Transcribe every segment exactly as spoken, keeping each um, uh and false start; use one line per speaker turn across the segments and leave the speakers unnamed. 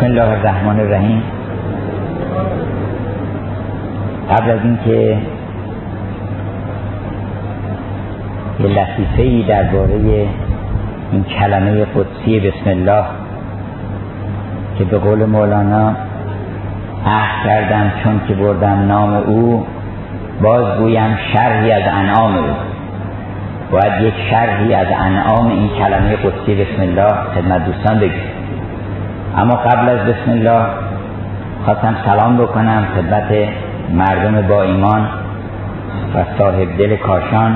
بسم الله الرحمن الرحیم. قبل از اینکه یه لطیفه‌ای درباره این کلمه قدسی بسم الله که به قول مولانا عهد کردم چون که بردم نام او باز گویم شرحی از انعام او. باید یک شرحی از انعام این کلمه قدسی بسم الله خدمت دوستان بگیم. اما قبل از بسم الله خواستم سلام بکنم خدمت مردم با ایمان و صاحب دل کاشان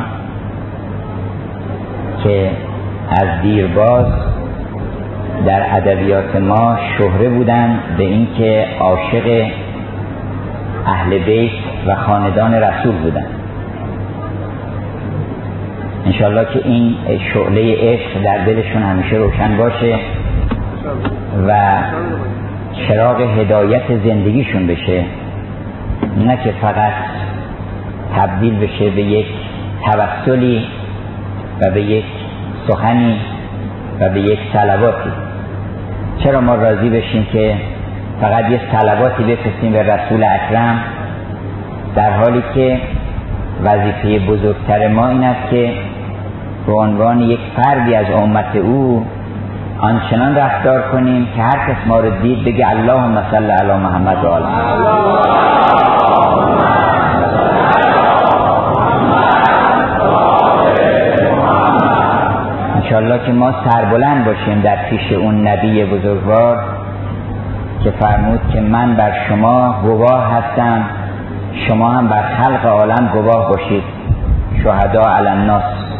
که از دیرباز در ادبیات ما شهره بودن به اینکه عاشق اهل بیت و خاندان رسول بودن. انشالله که این شعله عشق در دلشون همیشه روشن باشه و چراغ هدایت زندگیشون بشه، نه که فقط تبدیل بشه به یک توسلی و به یک سخنی و به یک صلواتی. چرا ما راضی بشیم که فقط یک صلواتی بفرستیم به رسول اکرم، در حالی که وظیفه بزرگتر ما این است که به عنوان یک فردی از امت او آنچنان رفتار کنیم که هر کس ما رو دید بگه اللهم صل علی محمد و آل محمد. انشالله که ما سربلند باشیم در پیش اون نبی بزرگوار که فرمود که من بر شما گواه هستم، شما هم بر خلق عالم گواه باشید، شهدا علی الناس،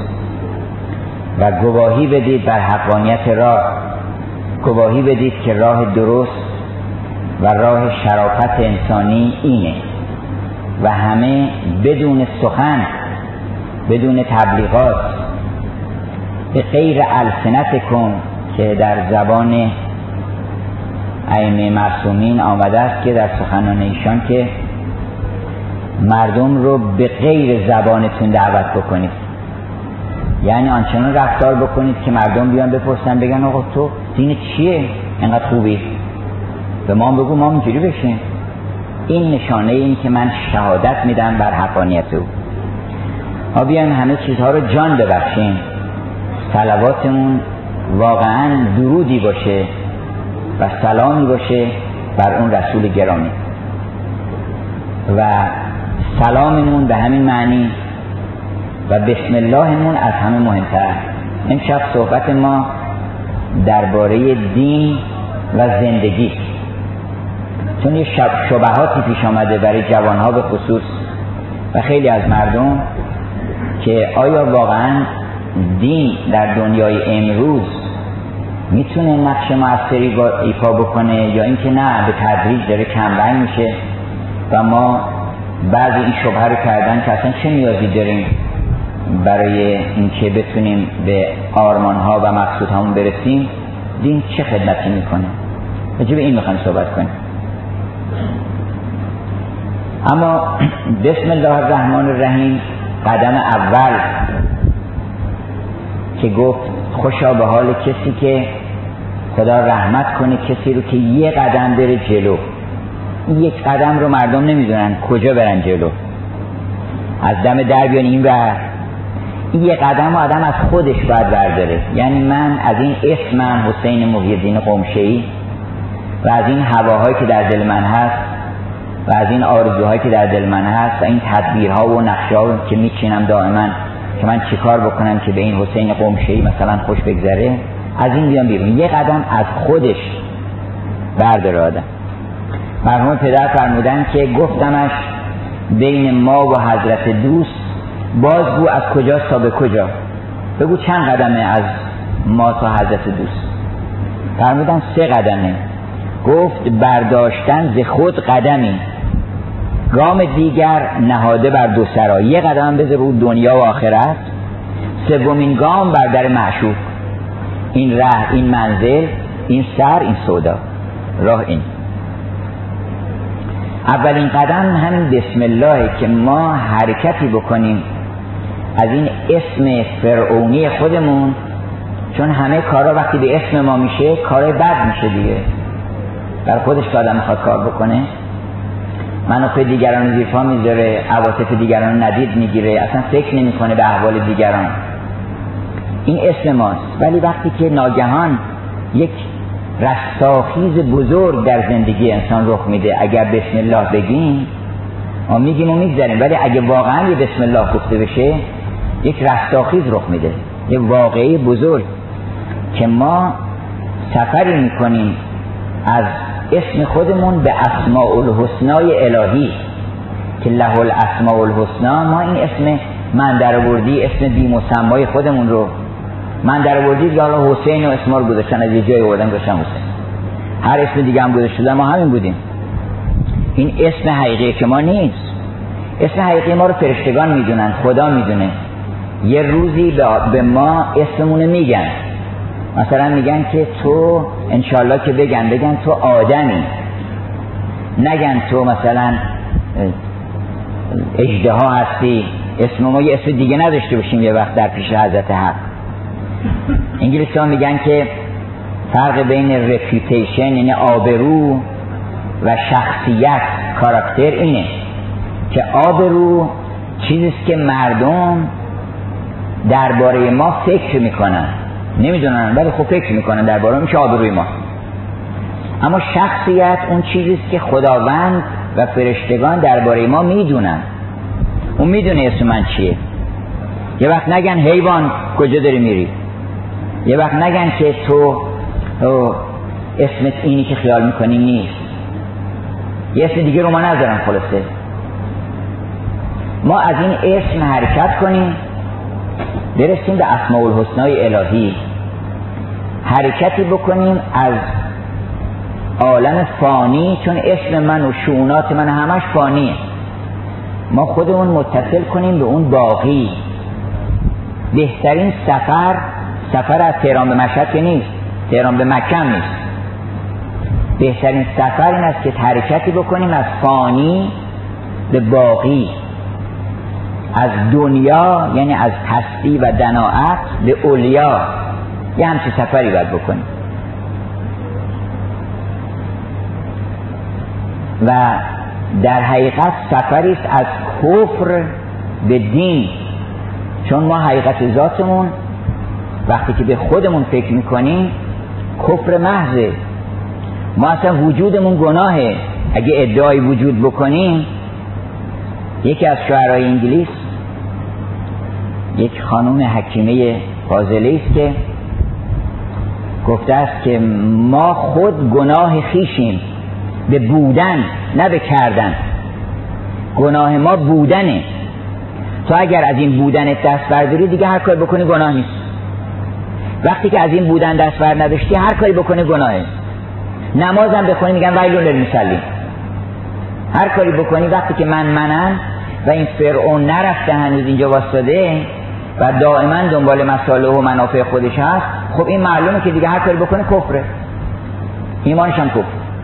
و گواهی بدید بر حقانیت راه، گواهی بدید که راه درست و راه شرافت انسانی اینه و همه بدون سخن، بدون تبلیغات، به غیر السنتکم که در زبان ائمه معصومین آمده است که در سخنان ایشان که مردم رو به غیر زبانتون دعوت بکنید، یعنی آنچنان رفتار بکنید که مردم بیان بپرسن بگن آقا تو دین چیه اینقدر خوبی، به ما بگو ما اینجوری بشیم. این نشانه این که من شهادت میدم بر حقانیت او. ما بیایم همه چیزها رو جان ببخشیم، صلواتمون واقعا درودی باشه و سلامی باشه بر اون رسول گرامی و سلاممون به همین معنی و بسم اللهمون از همه مهمتر. امشب صحبت ما درباره دین و زندگی، چون یه شبهاتی پیش آمده برای جوانها به خصوص و خیلی از مردم که آیا واقعا دین در دنیای امروز میتونه نقش موثری ایفا بکنه یا اینکه نه به تدریج داره کمرنگ میشه و ما بعضی این شبهه رو کردن که اصلا چه نیازی داریم برای اینکه بتونیم به آرمانها و مقصودهامون برسیم، دین چه خدمتی میکنه. راجع به این میخوایم صحبت کنیم. اما بسم الله الرحمن الرحیم قدم اول که گفت خوشا به حال کسی که خدا رحمت کنه کسی رو که یه قدم بره جلو. این یک قدم رو مردم نمیدونن کجا برن جلو، از دم در بیان این ور. این یه قدم آدم از خودش باید برداره، یعنی من از این اسمم حسین محی الدین قمشه‌ای و از این هواهایی که در دل من هست و از این آرزوهایی که در دل من هست و این تدبیرها و نقشه‌ها که میچینم دائما که من چیکار بکنم که به این حسین قمشه‌ای مثلا خوش بگذره، از این بیام بیرون. یه قدم از خودش برداره آدم. مرحوم پدر فرمودن که گفتمش بین ما و حضرت دوست بازگو از کجا تا به کجا، بگو چند قدمه از ما تا حضرت دوست. فرمودن سه قدمه. گفت برداشتن ز خود قدمی، گام دیگر نهاده بر دو سرا. یه قدم بذار رو دنیا و آخرت، سومین گام بر در معشوق. این ره، این منزل، این سر، این سودا، راه این. اولین قدم همین بسم الله که ما حرکتی بکنیم از این اسم فرعونی خودمون، چون همه کارا وقتی به اسم ما میشه کارای بد میشه دیگه. بر خودش که آدم میخواد کار بکنه، منافع دیگران رو زیر پا میذاره، عواطف دیگران رو ندید میگیره، اصلا فکر نمیکنه به احوال دیگران. این اسم ماست. ولی وقتی که ناگهان یک رستاخیز بزرگ در زندگی انسان رخ میده، اگر بسم الله بگیم ما میگیم و میگذاریم، ولی اگه واقعا یه بسم الله گفته بشه یک رستاخیز رخ میده، یه واقعی بزرگ که ما سفری میکنیم از اسم خودمون به اسماء الحسنای الهی که له الاسماء الحسنا. ما این اسم من درآوردی، اسم بی مسمای خودمون رو من درآوردی، یا الله حسین و اسما رو گذاشتن، از یه جای آوردن گذاشتن حسین، هر اسم دیگه هم گذاشتن، ما همین بودیم. این اسم حقیقی که ما نیست. اسم حقیقی ما رو فرشتگان میدونن، خدا میدونه. یه روزی به ما اسممون میگن، مثلا میگن که تو انشالله که بگن بگن تو آدمی، نگن تو مثلا اژدها هستی. اسم ما یه اسم دیگه نداشته باشیم یه وقت در پیش حضرت حق. انگلیسی ها میگن که فرق بین رپیوتیشن یعنی آبرو و شخصیت کاراکتر اینه که آبرو چیزیست که مردم درباره ما فکر میکنن، نمیدونن ولی خب فکر میکنن درباره میشه آبروی ما. اما شخصیت اون چیزیست که خداوند و فرشتگان درباره ما میدونن. اون میدونه اسم من چیه. یه وقت نگن حیوان کجا داری میری، یه وقت نگن که تو, تو اسمت اینی که خیال میکنی نیست، یه اسم دیگه رو ما نذارن. خلاصه ما از این اسم حرکت کنیم برسیم به اسماء الحسنای الهی، حرکتی بکنیم از عالم فانی، چون اسم من و شؤونات من همش فانیه، ما خودمون متصل کنیم به اون باقی. بهترین سفر سفر از تهران به مشهد که نیست، تهران به مکه نیست. بهترین سفر این است که حرکتی بکنیم از فانی به باقی، از دنیا یعنی از پستی و دناعت به علیا. یه همچین سفری باید بکنیم. و در حقیقت سفری است از کفر به دین، چون ما حقیقت ذاتمون وقتی که به خودمون فکر میکنیم کفر محضه. ما اصلا وجودمون گناهه. اگه ادعای وجود بکنیم، یکی از شاعرای انگلیس، یک خانم حکیمه فاضله است که گفته است که ما خود گناه خیشیم به بودن نه به کردن. گناه ما بودنه. تو اگر از این بودن دست برداری دیگه هر کاری بکنی گناه نیست. وقتی که از این بودن دست بر نداشتی هر کاری بکنی گناهه. نمازم بخونی میگن ویل للمصلین. هر کاری بکنی وقتی که من منم و این فرعون نرفته هنوز اینجا واسطاده و دائما دنبال مصالح و منافع خودش هست، خب این معلومه که دیگه هر کاری بکنه کفره، ایمانش هم کفر.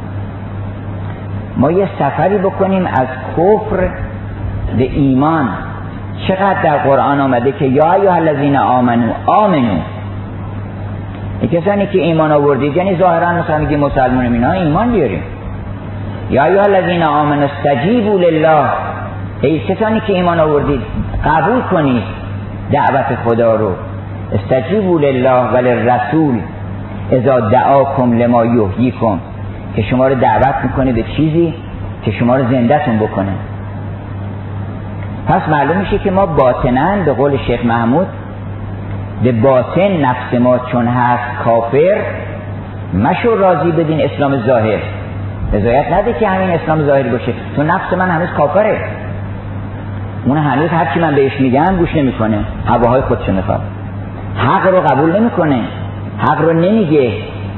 ما یه سفری بکنیم از کفر به ایمان. چقدر در قرآن آمده که یا ایها الذین آمنو آمنو، کسانی که ایمان آوردید، یعنی ظاهرا مثلا میگه مسلمانیم اینا ایمان بیاریم. یا ایها الذین آمنو استجیبوا لله، ای کسانی که ایمان آوردید قبول کنید دعوت خدا رو. استجیبوا لله وللرسول اذا دعاکم لما یحییکم، که شما رو دعوت میکنه به چیزی که شما رو زنده‌تون بکنه. پس معلوم میشه که ما باطناً به قول شیخ محمود به باطن نفس ما چون هست کافر، مشو راضی بدین اسلام ظاهر، رضایت نده که همین اسلام ظاهر باشه، تو نفس من هنوز کافره، اون هنوز هر چی من بهش میگم گوش نمیکنه، هواهای خودشو میخواد، حق رو قبول نمیکنه، حق رو نمیگه.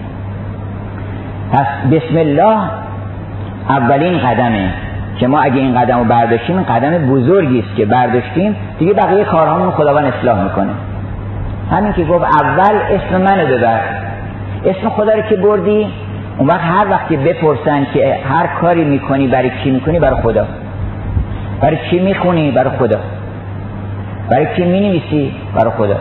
پس بسم الله اولین قدمه که ما اگه این قدم رو برداشتیم، این قدم بزرگی است که برداشتیم، دیگه بقیه کارهامون خداوند اصلاح میکنه. همین که گفت اول اسم منو ببر، اسم خدا رو که بردی، اون وقت هر وقت که بپرسن که هر کاری میکنی برای کی میکنی؟ برای خدا. برای چی میخونی؟ برای خدا. برای چی مینویسی؟ برای خدا.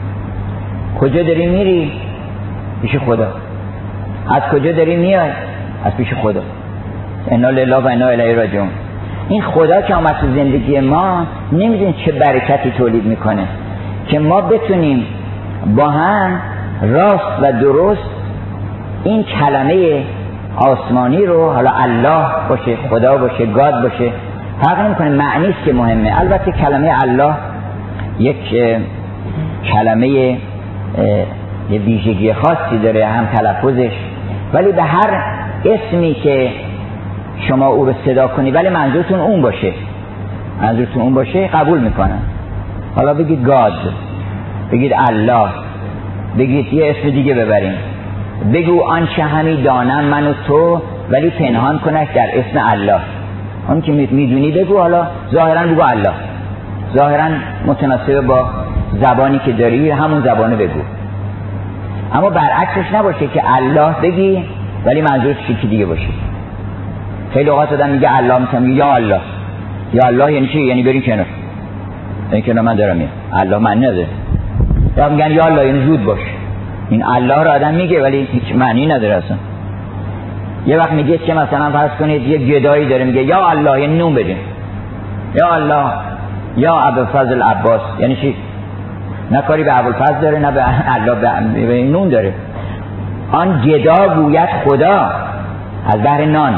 کجا داری میری؟ پیش خدا. از کجا داری میای؟ از پیش خدا. انا لله و انا الیه راجعون. این خدا که آمد تو زندگی ما نمیدونید چه برکتی تولید میکنه که ما بتونیم با هم راست و درست این کلمه آسمانی رو، حالا الله باشه، خدا باشه، گاد باشه، فرق نمیکنه، معنیست که مهمه. البته کلمه الله یک کلمه یه ویژگی خاصی داره، هم تلفظش، ولی به هر اسمی که شما او رو صدا کنی ولی منظورتون اون باشه، منظورتون اون باشه قبول میکنن. حالا بگید گاد، بگید الله، بگید یه اسم دیگه ببریم، بگو آنچه همی دانم من و تو ولی پنهان کنش در اسم الله. اون که میدونی بگو، حالا ظاهرا بگو الله، ظاهرا متناسب با زبانی که داری همون زبانو بگو. اما برعکسش نباشه که الله بگی ولی منظورش چیزی دیگه باشه. خیلی اوقات آدم میگه الله، مثلا میگه یا الله. یا الله یعنی چی؟ یعنی بریم کنار، این کنار من دارم میام، الله معنی نداره. یا میگن یا الله یعنی زود باش. این الله رو آدم میگه ولی هیچ معنی نداره اصلا. یه وقت میگه که مثلا فرض کنید یه گدایی داره میگه یا الله یعنی نون بدیم، یا الله یا ابوالفضل عباس یعنی چی؟ نه کاری به ابوالفضل داره نه به الله، به نون داره. آن گدا گوید خدا از بحر نان،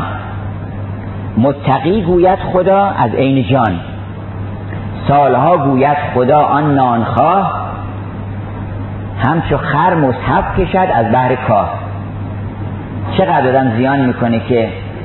متقی گوید خدا از عین جان، سالها گوید خدا آن نانخواه، همچو خر مصحف کشد از بحر کاه. چقدر آدم زیان میکنه که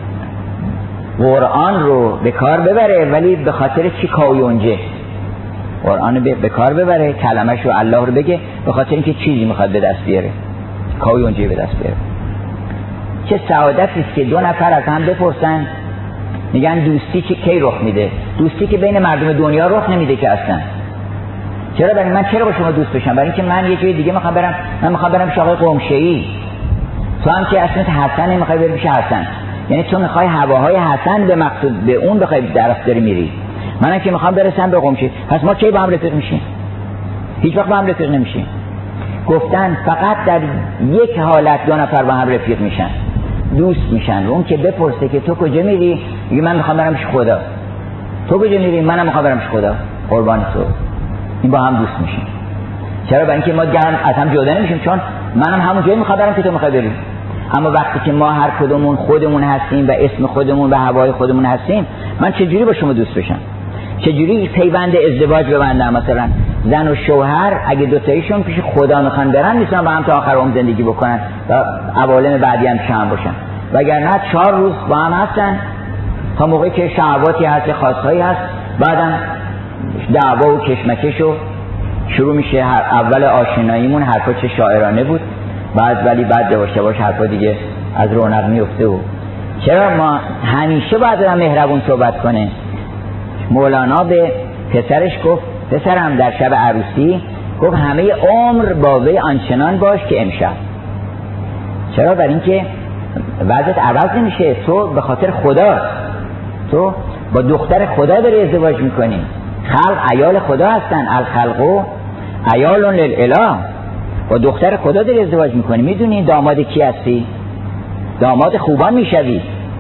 قرآن رو به کار ببره ولی به خاطر چی کایونجه قرآن رو به کار ببره، کلمش رو الله رو بگه به خاطر اینکه چیزی میخواد به دست بیاره، کایونجه به دست بیاره. چه سعادتی است که دو نفر از هم بپرسن، میگن دوستی که کی رخ میده؟ دوستی که بین مردم دنیا رخ نمیده که اصلا. چرا؟ برای من چرا با شما دوست بشم؟ برای اینکه من یه جای دیگه میخوام برم، من میخوام برم پیش آقای قمشه‌ای، تو هم که اسمت حسن نمیخوای بری پیش حسن، یعنی تو میخوای هواهای حسن به مقصود به اون بخوای درست داری میری، منم که میخوام برسم به قمشه‌ای. پس ما کی با هم رفیق میشیم؟ هیچ وقت با هم رفیق نمیشیم. گفتن فقط در یک حالت دو نفر با هم رفیق میشن، دوست میشن. اون که بپرسه که تو کجا میری، میگه من میخوام برم پیش خدا. تو کجا میری؟ منم میخوام برم پیش خدا، قربان تو. این با هم دوست میشیم. چرا؟ برای اینکه ما گرم از هم جدا نمیشیم، چون منم همون جایی میخوام برم که تو میخوای بری. اما وقتی که ما هر کدومون خودمون هستیم و اسم خودمون و هوای خودمون هستیم، من چجوری با شما دوست بشم؟ چجوری پیوند ازدواج ببندم؟ مثلا زن و شوهر اگه دوتایشون پیش خدا میخوان برن، میتونن با هم تا آخر عمر زندگی بکنن و عوالم بعدی هم شام باشن. وگرنه چهار روز با هم هستن تا موقعی که شهواتی هست، خواستهایی هست، بعدم دعوا و کشمکش و شروع میشه. اول آشناییمون حرفا چه شاعرانه بود، بعد ولی بعد یواش یواش حرفا دیگه از رونق میفته. و چرا ما همیشه باید آدم مهربون صحبت کنه؟ مولانا به پسرش گفت، پسرم در شب عروسی گفت همه عمر با وی آنچنان باش که امشب. چرا؟ برای اینکه وضعت عوض نمیشه. تو به خاطر خدا، تو با دختر خدا داری ازدواج میکنی. خلق عیال خدا هستن، الخلقو عیال للاله. با دختر خدا داری ازدواج میکنی. میدونی داماد کی هستی؟ داماد خوبان میشوی.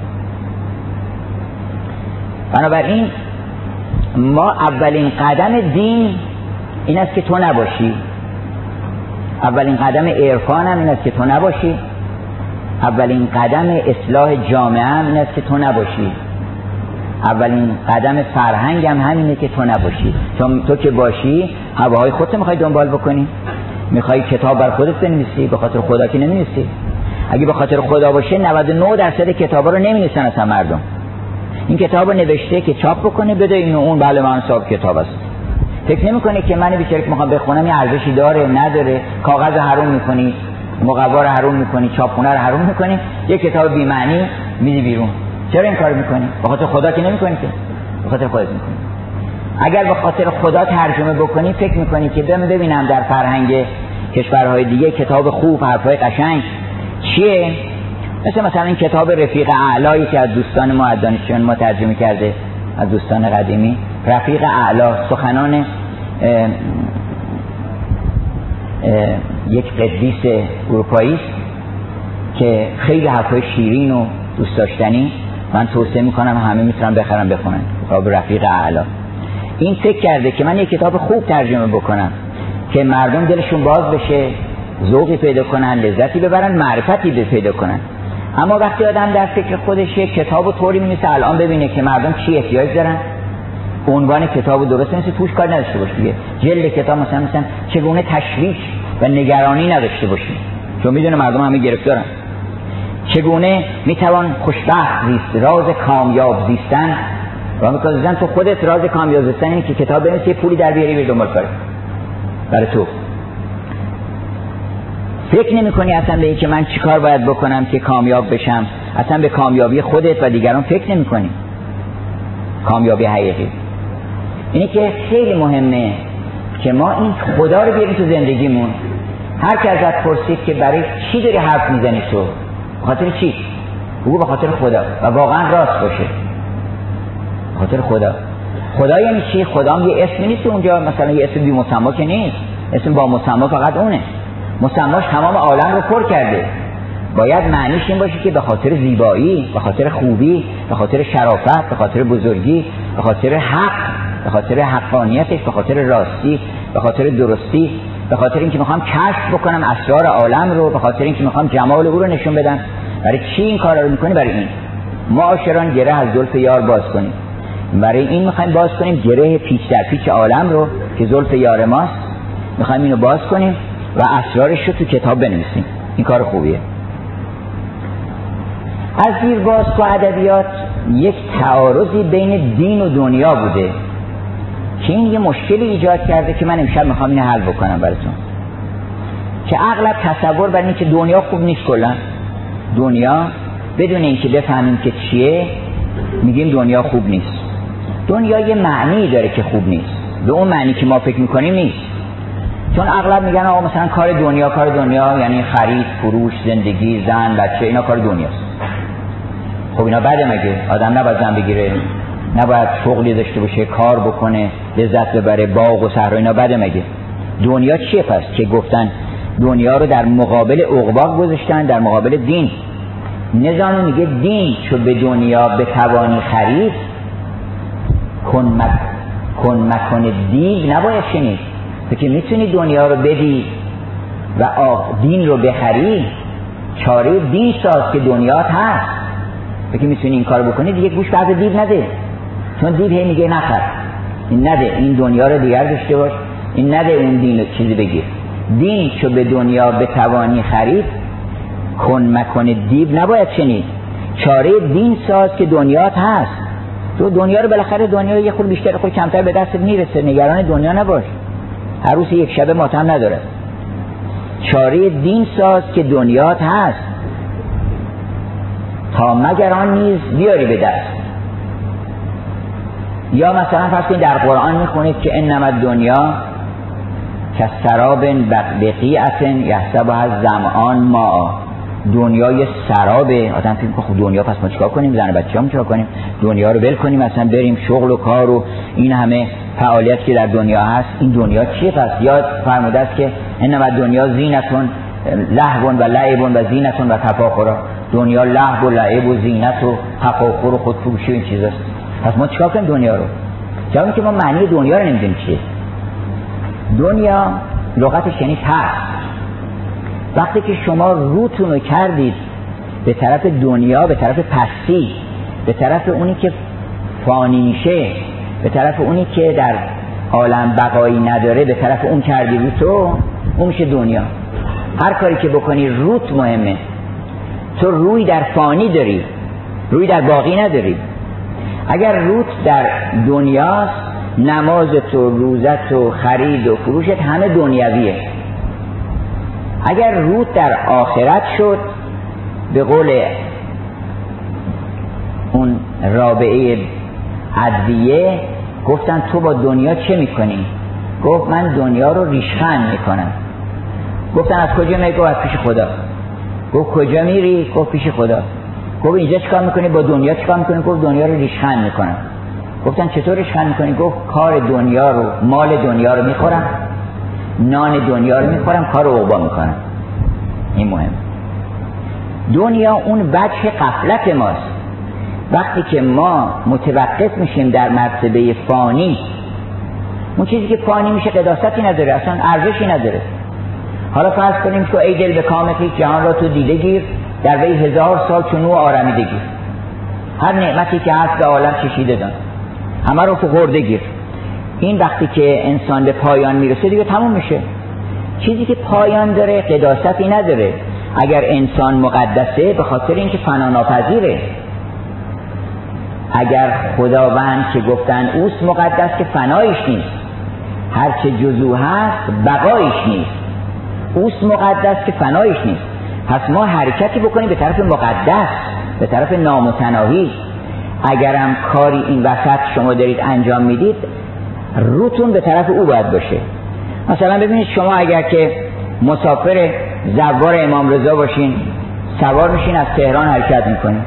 بنابراین ما اولین قدم دین این است که تو نباشی، اولین قدم عرفان هم این است که تو نباشی، اولین قدم اصلاح جامعه هم این است که تو نباشی، اولین قدم فرهنگ هم همینه که تو نباشی. چون تو که باشی هواهای خودت میخوای دنبال بکنی، میخوای کتاب بر خودت بنویسی، به خاطر خدا که نمی‌نویسی. اگه به خاطر خدا باشه نود و نه درصد کتابا رو نمی‌نویسن اصلا مردم. این کتابو نوشته که چاپ بکنه بده اینو اون، بله من صاحب کتاب است. فکر نمی‌کنه که من بیچاره که میخوام بخونم یه ارزشی داره نداره. کاغذ حروم می‌کنی، مقوا رو حروم می‌کنی، چاپخونه رو حروم می‌کنی، یه کتاب بی معنی میدی بیرون. چرا این کارو می‌کنی؟ به خاطر خدا که نمی‌کنی که، به خاطر خودت می‌کنی. اگر به خاطر خدا ترجمه بکنی فکر می‌کنی که بهم ببینم در فرهنگ کشورهای دیگه کتاب خوب، حرفای قشنگ چیه؟ مثل مثلا این کتاب رفیق اعلایی که از دوستان ما، از دانشجویان ما ترجمه کرده، از دوستان قدیمی. رفیق اعلا سخنان اه اه یک قدیس اروپایی که خیلی حرفای شیرین و دوست داشتنی من توصیه میکنم همه میتونن بخرن بخونن، کتاب رفیق اعلی. این فکر کرده که من یک کتاب خوب ترجمه بکنم که مردم دلشون باز بشه، ذوقی پیدا کنن، لذتی ببرن، معرفتی پیدا کنن. اما وقتی آدم در فکر خودش یک کتابو طوری می‌نویسه الان ببینه که مردم چی احتیاج دارن، عنوان کتابو درست نیست، توش کار نداشته باشه دیگه. جلد کتاب مثلا مثلا چگونه تشویش و نگرانی نداشته باشیم، چون میدونه مردم همه گرفتارن. چگونه میتوان خوشبخت زیست، راز کامیاب زیستن. و میگن تو خودت راز کامیاب زیستن اینه که کتاب بنویسی، پولی در بیاری به دنبال کاری برای تو. فکر نمی کنی اصلا به این که من چیکار باید بکنم که کامیاب بشم، اصلا به کامیابی خودت و دیگران فکر نمی کنی. کامیابی حقیقی اینه که خیلی مهمه که ما این خدا رو بیاریم تو زندگیمون. هر کی ازت پرسید که برای چی داری حرف میزنی تو، به خاطر چی؟ بگو به خاطر خدا و واقعا راست باشه. به خاطر خدا. خدا یعنی چی؟ خدا هم یه اسمی نیست اونجا، مثلا یه اسم بی مسما که نیست، اسم با مسما فقط اونه. مسماش تمام عالم رو پر کرده. باید معنیش این باشه که به خاطر زیبایی، به خاطر خوبی، به خاطر شرافت، به خاطر بزرگی، به خاطر حق، به خاطر حقانیتش، به خاطر راستی، به خاطر درستی، به خاطر اینکه میخوام کشف بکنم اسرار عالم رو، به خاطر اینکه میخوام جمال او رو نشون بدم. برای چی این کارا رو میکنی؟ برای این معاشران گره از زلف یار باز کنیم. برای این میخوایم باز کنیم گره پیچ در پیچ عالم رو که زلف یار ماست، میخوایم اینو باز کنیم و اسرارش رو تو کتاب بنویسیم. این کار خوبیه. از دیر باز تو ادبیات یک تعارضی بین دین و دنیا بوده که این یه مشکلی ایجاد کرده که من امشب میخوام اینو حل بکنم براتون. که اغلب تصور بر اینه که دنیا خوب نیست، کلا دنیا بدون اینکه بفهمیم که چیه میگیم دنیا خوب نیست. دنیا یه معنی داره که خوب نیست، به اون معنی که ما فکر میکنیم نیست. چون اغلب میگن آقا مثلا کار دنیا، کار دنیا یعنی خرید، فروش، زندگی، زن، بچه، اینا کار دنیاست. خب اینا بعد مگه آدم نباید زن بگیره، نباید شغلی داشته باشه، کار بکنه، لذت ببره، باغ و صحرا، اینا بعد مگه؟ دنیا چیه پس که گفتن دنیا رو در مقابل عقبا گذاشتن، در مقابل دین؟ نظام میگه دین چو به دنیا به توانی خرید، کن مک کن مکن دیو نباید شنید. تو که میتونی دنیا رو بدی و آق دین رو بخری، چاره دین ساز که دنیات هست. تو که میتونی این کار بکنی دیگه گوش به حرف دیو نده، چون دیو هی میگه نخر، این نده، این دنیا رو دیگر داشته باش، این نده، اون دین رو چیزی بگیر. دین چو به دنیا به توانی خرید، کن مکن دیو نباید شنید. چاره دین ساز که دنیات هست. تو دنیا رو بالاخره دنیا یه خورده بیشتر خود کمتر به دست میرسه، نگران دنیا نباش. عروس یک شبه ماتم نداره. چاره دین ساز که دنیات هست، تا مگر آن نیز بیاری به دست. یا مثلا فرض کنید در قرآن میخونید که انما الدنیا کسراب بقیعة یحسبها الظمآن ماء. دنیا یه سرابه. آدم فکر می‌کنه خب دنیا پس ما چیکار کنیم؟ زن و بچه‌ام چیکار کنیم؟ دنیا رو ول کنیم مثلا بریم شغل و کار و این همه فعالیت که در دنیا هست. این دنیا چیه پس؟ یاد فرموده است که انما دنیا زینتون لهو و لعب و زینتون و تفاخر. دنیا لهو و لعب و زینت و تفاخر و خودفروشی و این چیزاست. پس ما چیکار کنیم دنیا رو؟ جایی که ما معنی دنیا رو نمی‌دونیم چیه. دنیا لغتش یعنی ترس. وقتی که شما روتون رو کردید به طرف دنیا، به طرف پستی، به طرف اونی که فانی میشه، به طرف اونی که در عالم بقایی نداره، به طرف اون کردی روتو، اون میشه دنیا. هر کاری که بکنی روت مهمه. تو روی در فانی داری، روی در باقی نداری. اگر روت در دنیاست، نمازت و روزت و خرید و فروشت همه دنیویه. اگر روت در آخرت شد، به قول اون رابعه ادویه گفتن تو با دنیا چه میکنی؟ گفت من دنیا رو ریشخند میکنم. گفتن از کجا میگه؟ گفت از پیش خدا. گفت کجا میری؟ گفت پیش خدا. گفت اینجا چیکار میکنی؟ با دنیا چیکار میکنی؟ گفت دنیا رو ریشخند میکنم. گفتن چطور ریشخند میکنی؟ گفت کار دنیا رو، مال دنیا رو میخورم، نان دنیا رو میخورم، کار عقبا میکنم. این مهم. دنیا اون وجه غفلت ماست. وقتی که ما متوقف میشیم در مرتبه فانی، اون چیزی که فانی میشه قداستی نداره، اصلا ارزشی نداره. حالا فرض کنیم تو ای دل به کامت جهان را تو دیده گیر، در وی هزار سال چون او آرمیده گیر. هر نعمتی که هست به عالم چشیده دان، همه رو تو خورده گیر. این وقتی که انسان به پایان میرسه دیگه تموم میشه. چیزی که پایان داره قداستی نداره. اگر انسان مقدسه به خاطر اینکه فنا ناپذیره. اگر خداوند که گفتن اوست مقدس که فنایش نیست، هرچه جزو هست بقایش نیست، اوست مقدس که فنایش نیست. پس ما حرکتی بکنیم به طرف مقدس، به طرف نامتناهی. اگرم کاری این وسط شما دارید انجام میدید، روتون به طرف او باید باشه. مثلا ببینید شما اگر که مسافر زوار امام رضا باشین، سوار میشین از تهران حرکت میکنین،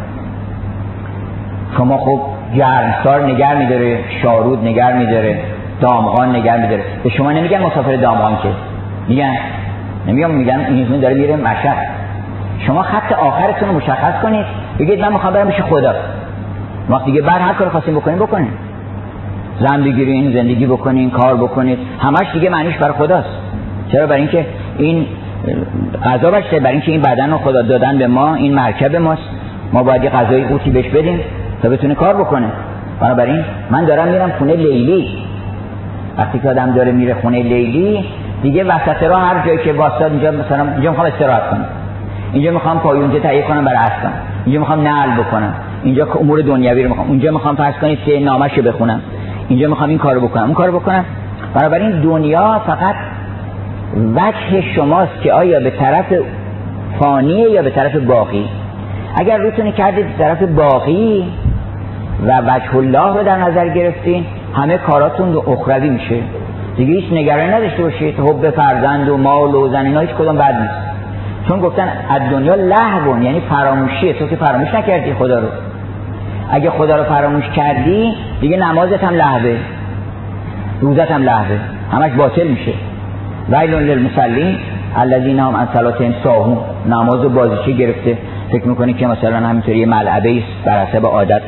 شما خب گرمسار نگر میداره، شارود نگر میداره، دامغان نگر میداره. به شما نمیگن مسافر دامغان که، میگن نمیگم، میگن این داره میره مشهد. شما خط آخرتون رو مشخص کنید، بگید من میخوام برم پیش خدا. وقتی دیگه بر هر کاری خواستین بکنین بکنین، زن بگیرین، زندگی بکنین، کار بکنید، همش دیگه معنیش برای خداست. چرا؟ برای اینکه این غذا باشه، برای اینکه این بدن رو خدا دادن به ما، این مرکب ماست، ما باید یه غذای قوتی بهش بدیم تا بتونه کار بکنه. بنابراین من دارم میرم خونه لیلی. وقتی که آدم داره میره خونه لیلی، دیگه وسط راه هر جایی که واسطاد، اینجا مثلا اینجا میخوام استراحت کنم، اینجا میخوام پایونجه تهیه کنم برای اسبم، اینجا میخوام نعل بکنم، اینجا امور دنیوی رو میخوام، اونجا میخوام فرض کنید که نامه‌شو بخونم، اینجا میخوام این کارو بکنم، اون کارو بکنم. بنابراین دنیا فقط وجه شماست که آیا به طرف فانیه یا به طرف باقی. اگر روتونی کردید به طرف باقی و وجه الله رو در نظر گرفتین، همه کاراتون رو اخروی میشه دیگه. هیچ نگرانی نداشته باشید حب فرزند و مال و زن اینا هیچ کدوم بد نیست، چون گفتن از دنیا لهو، یعنی فراموشیه. تو که فراموش نکردی خدا رو، اگه خدا رو فراموش کردی دیگه نمازت هم لهوه، روزت هم لهوه، همش باطل میشه. ویل للمصلین الذین هم عن صلاتهم ساهون. نماز و بازیچه گرفته، فکر میکنه که مثلا همینطوری ملعبه است بر حسب عادت.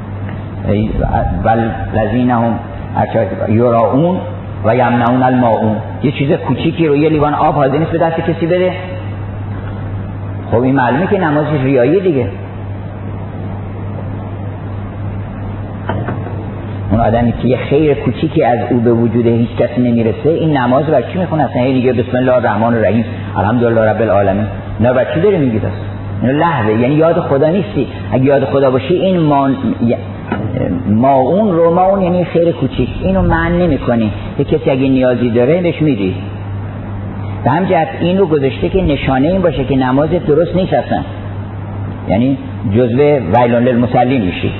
بل الذین هم یراؤون و یمنعون الماعون. یه چیز کوچیکی رو، یه لیوان آب حاضر نیست به دست کسی بده، خب این معلومه که نمازش ریایی دیگه. اون آدمی که یه خیر کوچیکی از او به وجود هیچ کسی نمیرسه، این نماز رو چی میخونه اصلا؟ هی دیگه بسم الله الرحمن الرحیم الحمدلله رب العالمین، نه بر چی داره میگی؟ بس این لحظه، یعنی یاد خدا نیستی. اگه یاد خدا باشی این ما ماون رو، ماون یعنی خیر کوچیک، اینو معنی نمی‌کنی. یه کسی اگه نیازی داره بهش میدی. به همین جهت این رو گذاشته که نشانه این باشه که نمازت درست نیست اصلا، یعنی جزو ویل للمصلین میشی.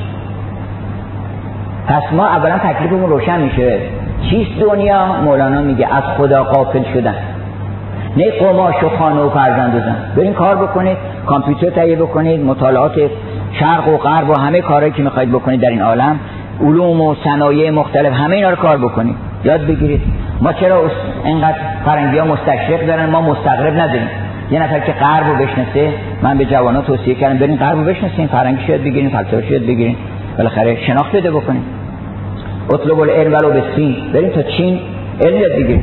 پس ما اولا تکلیفمون روشن میشه. چیست دنیا؟ مولانا میگه از خدا غافل شدن، نه قماش و خانه و فرزند و زن. برین کار بکنید، کامپیوتر تهیه بکنید، مطالعات شرق و غرب و همه کارهایی که میخواید بکنید در این عالم، علوم و صنایع مختلف، همه اینا رو کار بکنید، یاد بگیرید. ما چرا اینقدر فرنگی‌ها مستشرق دارن ما مستغرب نداریم؟ یه نفر که غرب رو بشناسه، من به جوانان توصیه کردم برین غرب رو بشناسین، فرنگیش یاد بگیرین، فلسفه‌اش یاد بگیرین، بالاخره شناخت پیدا بکنید. اطلب العلم ولو بالصین، برین تا چین علم یاد بگیرید.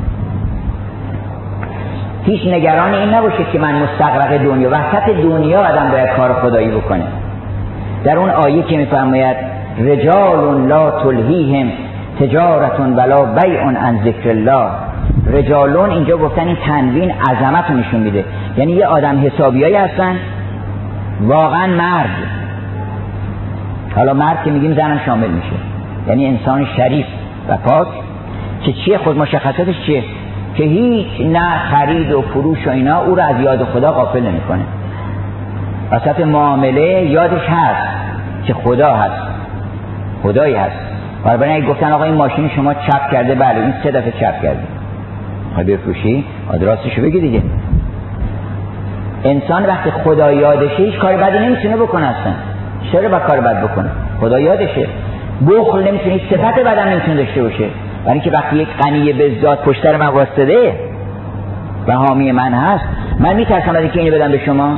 هیچ نگران این نباشید که من مستغرق دنیا، وسط دنیا آدم باید کار خدایی بکنه. در اون آیه که میفرماید رجال لا تلهیهم تجارت ولا بیع عن ذکر الله، رجالون اینجا گفتن این تنوین عظمت رو نشون میده، یعنی یه آدم حسابیایی هستن، واقعا مرد. حالا مرد که میگیم زنم شامل میشه، یعنی انسان شریف و پاک که چیه، خود مشخصاتش چیه، که هیچ نه خرید و فروش و اینا او رو از یاد خدا غافل نمیکنه. وسط معامله یادش هست که خدا هست، خدایی هست. برای اگه گفتن آقا این ماشین شما چپ کرده، بله این سه دفعه چپ کرده، خواهی بفروشی آدرسشو بگی دیگه. انسان وقتی خدا یادشه هیچ کاری بدی نمیتونه بکنه اصلا. چرا با کار بد بکنه؟ خدا یادشه. بخل نمیتونه، هیچ صفت بدم نمیتونه داشته باشه، برای اینکه وقتی یک غنی به ذات پشتر من واسطه و حامی من هست، من میترسم از اینکه اینو بدم به شما.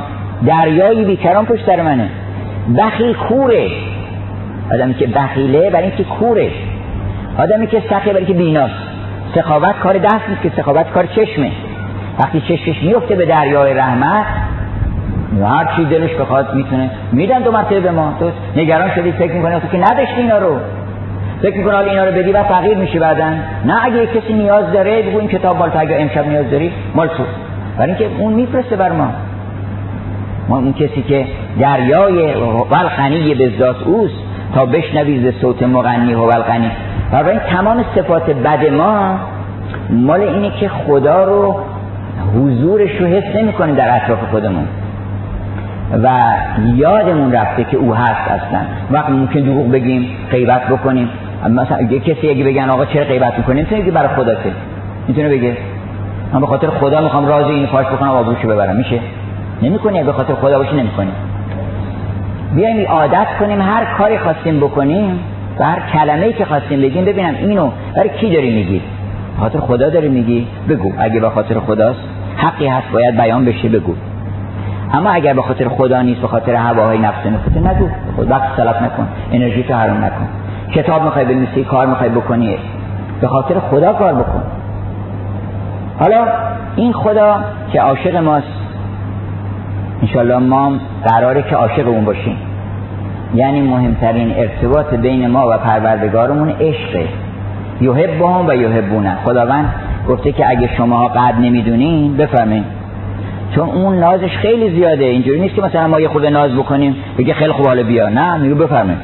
دریایی بیکران پشت سر منه. بخیل کوره، آدمی که بخیله برای اینکه کوره، آدمی که سخیه برای اینکه بیناست. سخاوت کار دست نیست که سخاوت کار چشمه. وقتی چشمش میفته به دریای رحمت، هر چی دلش بخواد میتونه میدن دو مرتبه به ما. تو نگران شدی فکر میکنی تو که نداشتی اینا رو، فکر میکنی حالا اینا رو بدی و فقیر میشی بعدن. نه، اگه کسی نیاز داره بگو این کتاب مال تو، اگه امشب نیاز داری مال تو، برای اینکه اون میفرسته بر ما. ما اون کسی که دریای والغنی به ذات اوست تا بشنوی ز صوت مغنی و والغنی. برای تمام صفات بد ما مال اینه که خدا رو، حضورش رو حس نمی کنیم در اطراف خودمون و یادمون رفته که او هست. اصلا وقت ممکن دروغ بگیم، غیبت بکنیم. مثلا یه کسی اگه بگن آقا چرا غیبت میکنیم، میتونه بگه برای خداته، میتونه بگه من به خاطر خدا میخوام راز این فاش بکنم آبروشو ببرم. میشه؟ نمیکنی. به خاطر خدا باشه نمیکنی. بیایم عادت کنیم هر کاری خواستیم بکنیم و هر کلمه‌ای که خواستیم بگیم ببینم اینو برای کی داری میگی؟ به خاطر خدا داری میگی؟ بگو. اگه به خاطر خداست، حقی هست باید بیان بشه، بگو. اما اگر به خاطر خدا نیست، به خاطر هواهای نفس نفسه، نگو. خود وقت سلف نکن، انرژی تو حرام نکن. کتاب میخوای بنویسی، کار میخوای بکنی، به خاطر خدا کار بکن. حالا این خدا که عاشق ماست، انشالله ما قراره که عاشق اون باشیم. یعنی مهمترین ارتباط بین ما و پروردگارمون عشقه. یحبهم و یحبونه. خداوند گفته که اگه شماها قدر نمیدونین بفهمین، چون اون نازش خیلی زیاده. اینجوری نیست که مثلا ما یه خود ناز بکنیم بگه خیلی خوب حالا بیا. نه، میگه بفهمین.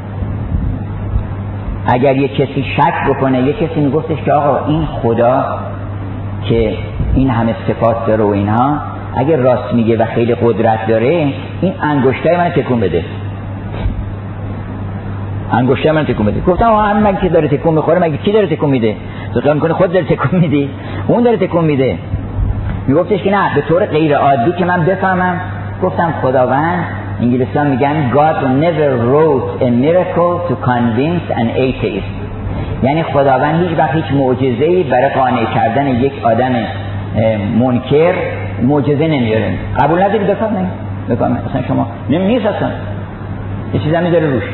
اگر یه کسی شک بکنه، یه کسی میگفتش که آقا این خدا که این همه صفات داره و اینها، اگر راست میگه و خیلی قدرت داره، این انگشتای من تکون بده، انگشتای من تکون بده. گفتم آقا همین مگه که داره تکون میخوره، مگه کی داره تکون میده؟ تو فکر میکنی خود داره تکون میدی؟ اون داره تکون میده. میگفتش که نه، به طور غیر عادی که من بفهمم. گفتم خداوند، انگلیسی‌ها میگن God never wrote a miracle to convince an atheist. یعنی خداوند هیچ وقت هیچ معجزه‌ای برای قانع کردن یک آدم منکر معجزه نمیاره. قبول نداری بفهمید؟ بفهمید اصلا شما نیست، اصلا یه چیزی میذاره روش.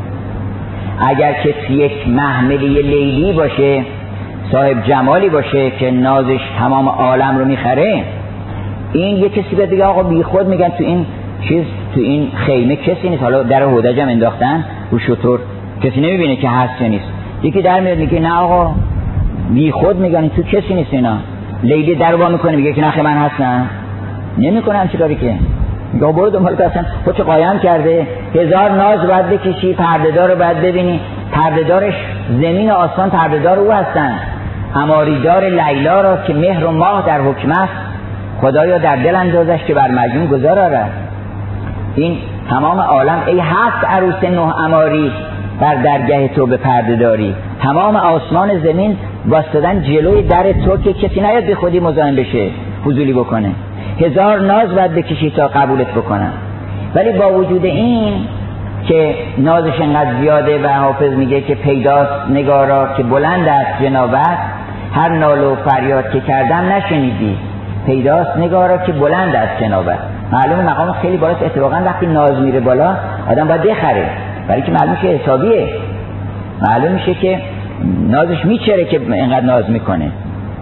اگر کسی یک محملی لیلی باشه، صاحب جمالی باشه که نازش تمام عالم رو میخره، این یه کسی به دیگه آقا بی خود میگن تو این چیز، تو این خیمه کسی نیست. حالا در هودج هم انداختن رو شطور، کسی نمیبینه که هست یا نیست. یکی در میاد میگه نه آقا بی خود میگن تو کسی نیست. اینا لیلی در با میکنه میگه که نخه من هستم، نمیکنه همچی کاری که میگه برو دنبال که اصلا خودش قایم کرده. هزار ناز باید بکشی، پرده‌دار رو باید ببینی، پرده‌دارش زمین و آسمان پرده‌دار او هستن. عماریدار لیلا را که مهر و ماه در حکم است، خدایا در دل اندازش که بر مجنون گذار آرد. این تمام عالم ای هفت عروس نه عماری بر درگاه تو به پرده داری، تمام آسمان زمین واسطدن جلوی در تو که کسی نیاد به خودی مزاحم بشه فضولی بکنه. هزار ناز باید بکشی تا قبولت بکنن. ولی با وجود این که نازش انقدر زیاده و حافظ میگه که پیداست نگارا که بلند است جنابت، هر نال و فریاد که کردم نشنیدی، پیداست نگارا که بلند است جنابت. معلومه مقام خیلی بالاست. اتفاقا وقتی ناز میره بالا آدم باید بخره، برای که معلوم شه حسابیه، معلوم میشه که نازش میچره که اینقدر ناز میکنه.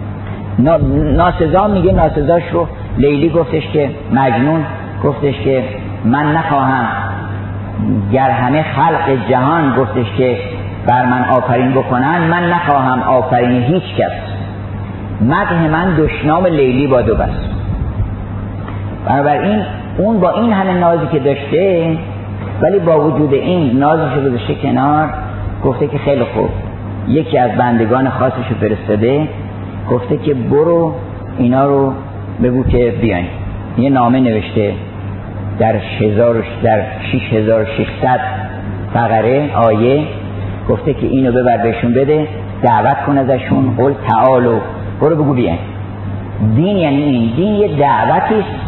ناسزا میگه، ناسزاش رو لیلی گفتش که مجنون گفتش که من نخواهم گر همه خلق جهان گفتش که بر من آفرین بکنن، من نخواهم آفرین هیچ کس، مدح من دشنام لیلی با دو بس. بنابراین اون با این همه نازی که داشته، ولی با وجود این نازش رو گذاشته کنار، گفته که خیلی خوب، یکی از بندگان خاصش رو فرستاده، گفته که برو اینا رو بگو که بیاین. یه نامه نوشته در در شش هزار و ششصد فقره آیه، گفته که اینو ببر بهشون بده، دعوت کن ازشون، قول تعالو، برو بگو بیاین. دین یعنی این، دین یه دعوتی است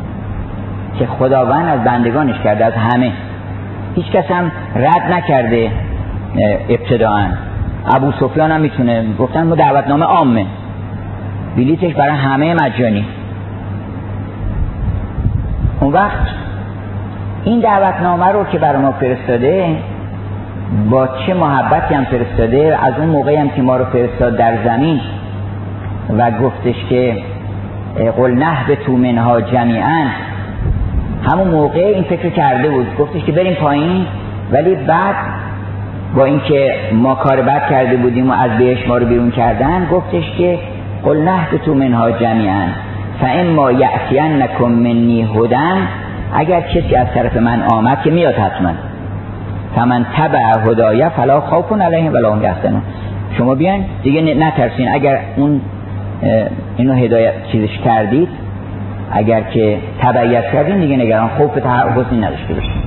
که خداوند از بندگانش کرده، از همه، هیچ کس هم رد نکرده. ابتداءً ابو سفیان هم میتونه، گفتن ما دعوتنامه عامه، بلیتش برای همه مجانی. اون وقت این دعوتنامه رو که برای ما فرستاده با چه محبتی هم فرستاده. از اون موقعی هم که ما رو فرستاد در زمین و گفتش که قل نهبطوا منها جمیعا، همون موقع این فکر کرده بود، گفتش که بریم پایین، ولی بعد با اینکه ما کار بد کرده بودیم و از بهشت ما رو بیرون کردن، گفتش که قل نهبطوا منها جمیعا فاما یأتینکم منی هدی، اگر کسی از طرف من آمد که میاد حتما، فمن تبع هدای فلا خوف علیهم ولا هم یحزنون، شما بیاین دیگه نترسین، اگر اون اینو هدایت چیزش کردید، اگر که تبعیت کردین دیگه نگران خوف و تحرکی نداشته باشید.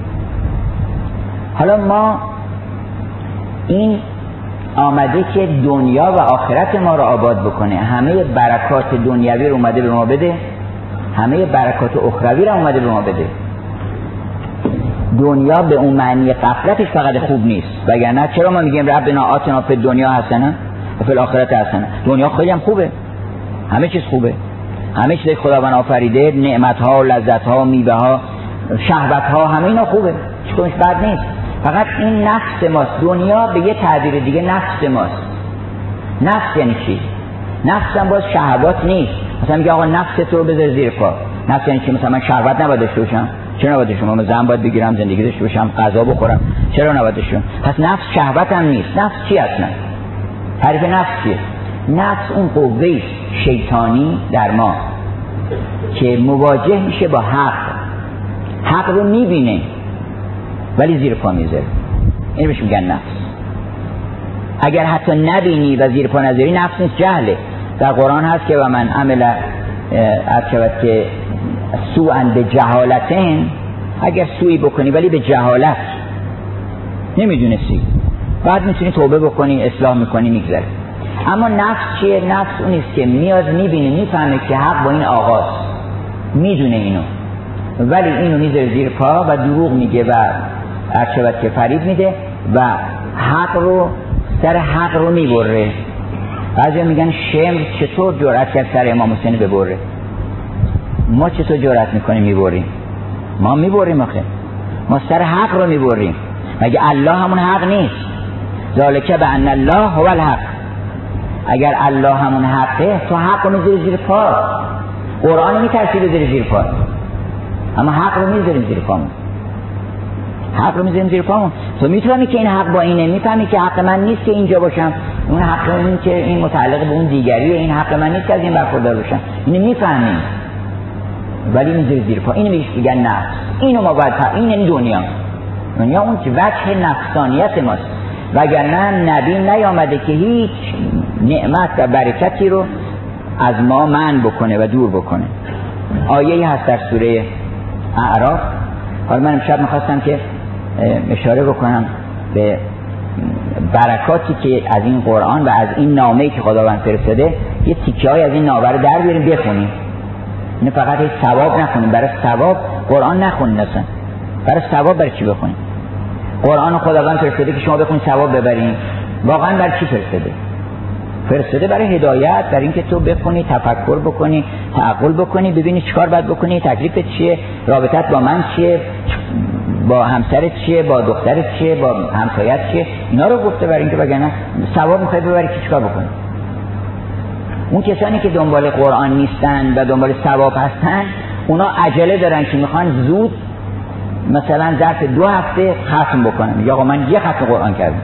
حالا ما این آمده که دنیا و آخرت ما رو آباد بکنه، همه برکات دنیوی رو اومده به ما بده، همه برکات اخروی رو اومده به ما بده. دنیا به اون معنی غفلتش فقط خوب نیست، وگرنه چرا ما میگیم ربنا آتنا فی الدنیا حسنه و فی الاخرة حسنه؟ دنیا خیلی هم خوبه، همه چیز خوبه، همه چیز خداوند آفریده، نعمت ها، لذت ها، میوه ها، شهوت ها، همه اینا خوبه، چیزش بد نیست. فقط این نفس ماست. دنیا به یه تعبیر دیگه نفس ماست. نفس یعنی چی؟ نفس هم باز شهوات نیست. مثلا میگه آقا نفس تو رو بذار زیر پا. نفس یعنی چی؟ مثلا من شهوت نباید داشته باشم. چرا نباید داشته باشم؟ من زن باید بگیرم، زندگی داشته باشم، غذا بخورم. چرا نباید داشته باشم؟ پس نفس شهوت هم نیست. نفس چی اصلا؟ تعریف نفس چیه؟ نفس اون قوه شیطانی در ما که مواجه میشه با حق، حق رو میبینه ولی زیر پا میذاره، این بهش میگن نفس. اگر حتی نبینی و زیر پا نذاری نفس نیست، جهله. در قرآن هست که و من عمل اکبت که سوءا به جهالتن، اگر سوئی بکنی ولی به جهالت نمیدونستی، بعد میتونی توبه بکنی، اصلاح میکنی، میگذره. اما نفس چیه؟ نفس اون نیست که میاد میبینه، میفهمه که حق با این آغاز، میدونه اینو ولی اینو میذاره زیر پا و دروغ میگه و ارشبت که فریب میده و حق رو سر حق رو میبره. بعضی میگن شمر چطور جرأت کرد سر امام حسین ببره؟ ما چطور جرأت میکنیم میبریم؟ ما میبریم آخه، ما سر حق رو میبریم. مگه الله همون حق نیست؟ ذالک بان الله هو الحق. اگر الله همون حقه تو حق رو میذاری زیر پا، قرآن میترسی بذاری زیر پا، اما حق رو میذاریم زیر پامون، حق رو میذاریم زیر پامون. تو میتونی که این حق با اینه، میفهمی که حق من نیست که اینجا باشم، اون حق این که این متعلق به اون دیگریه، این حق من نیست که از این برخوردار باشم، اینو میفهمی ولی میذاری زیر پا. اینو میگن نفس. اینو ما باید فهم. این دنیا، دنیا اون وجه نفسانیت ماست، وگرنه نبی نیامده که هیچ نعمت و برکتی رو از ما منع بکنه و دور بکنه. آیه‌ای هست در سوره اعراف. حالا من امشب میخواستم که اشاره بکنم به برکاتی که از این قرآن و از این نامه‌ای که خداوند فرستاده، یه تیکه‌ای از این نامه رو در بیاریم بخونیم. اینو فقط هیچ ثواب نخونیم، برای ثواب قرآن نخونیم، اصلا برای ثواب برای چی بخونیم؟ قرآن خداوند فرستاده که شما بخونید ثواب ببرین. واقعا برای چی فرستاده؟ فرستاده برای هدایت، برای اینکه تو بخونی، تفکر بکنی، تعقل بکنی، ببینی چیکار باید بکنی، تکلیفت چیه، رابطت با من چیه، با همسرت چیه، با دخترت چیه، با همسایت چیه. اینا رو گفته برای اینکه بگن ثواب میخوای ببری که چیکار بکنی. اون کسانی که دنبال قرآن نیستن و دنبال ثواب هستن، اونا عجله دارن که میخوان زود مثلا ظرف دو هفته ختم بکنن. میگه آقا من یه ختم قرآن کردم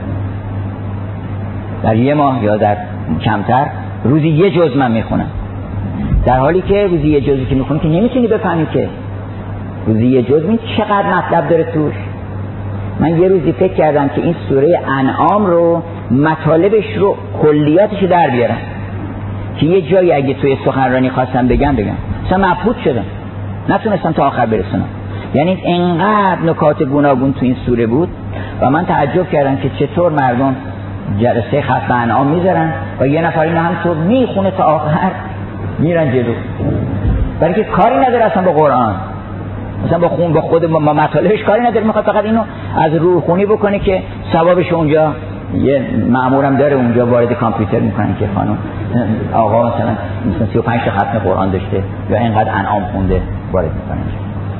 در یه ماه یا در کمتر، روزی یه جز من میخونم، در حالی که روزی یه جزی که میخونی که نمیتونی بفهمی که روزی یه جز این چقدر مطلب داره توش. من یه روزی فکر کردم که این سوره انعام رو مطالبش رو کلیاتش رو در بیارم که یه جایی اگه توی سخنرانی خواستم بگم بگم، مثلا مبهوت شدم نتونستم تا آخر برسونم. یعنی اینقدر نکات گوناگون تو این سوره بود و من تعجب کردم که چطور مردم جلسه ختم انعام میذارن و یه نفر اینو همطور میخونه تا آخر میرن جلو، برای که کاری نداره اصلا با قرآن، مثلا با خون با خود ما مطالبش کاری نداره، میخواد فقط اینو از روح خونی بکنه که ثوابش اونجا یه مأمورم داره اونجا وارد کامپیوتر میکنن که خانم آقا مثلا مثلا سی و پنج تا ختم قرآن داشته یا اینقدر انعام خونده وارد میکنن.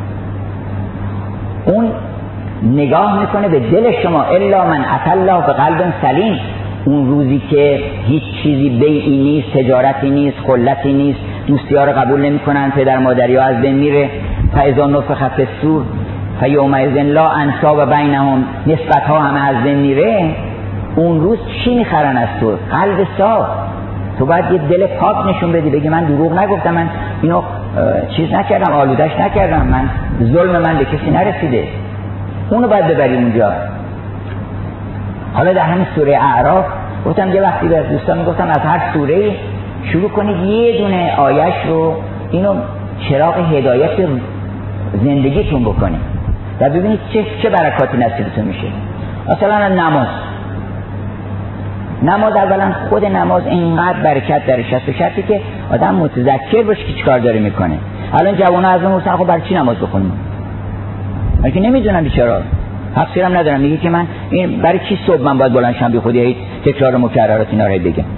اون نگاه میکنه به دل شما. الا من اتى الله بقلب سلیم. اون روزی که هیچ چیزی بیعی نیست، تجارتی نیست، خلتی نیست، دوستی‌ها رو قبول نمی‌کنن، پدر مادری‌ها از بین میره. فاذا نفخ فی الصور فیومئذ لا انساب بینهم، نسبت‌ها همه از بین میره. اون روز چی می‌خرن از تو؟ قلب صاف. تو باید یه دل پاک نشون بدی، بگی من دروغ نگفتم، من اینو چیز نکردم، آلودش نکردم، من ظلم من به کسی نرسیده. اونو باید ببری اونجا. حالا در همین سوره اعراف گفتم یه وقتی به دوستان میگفتم از هر سوره شروع کنید یه دونه آیش رو، اینو چراغ هدایت زندگیتون بکنید و ببینید چه چه برکاتی نصیبتون میشه. مثلا نماز. نماز اولا خود نماز اینقدر برکت درش هست، به شرطی که آدم متذکر باشه که چیکار داره میکنه. الان جوونا از اون خب برای چی نماز بخونیم؟ من که نمیدونم بیچاره. تفسیرم ندارم. میگه که من این برای چی صبح من باید بلند شم بی خودی تکرار مکررات اینا رو بگم؟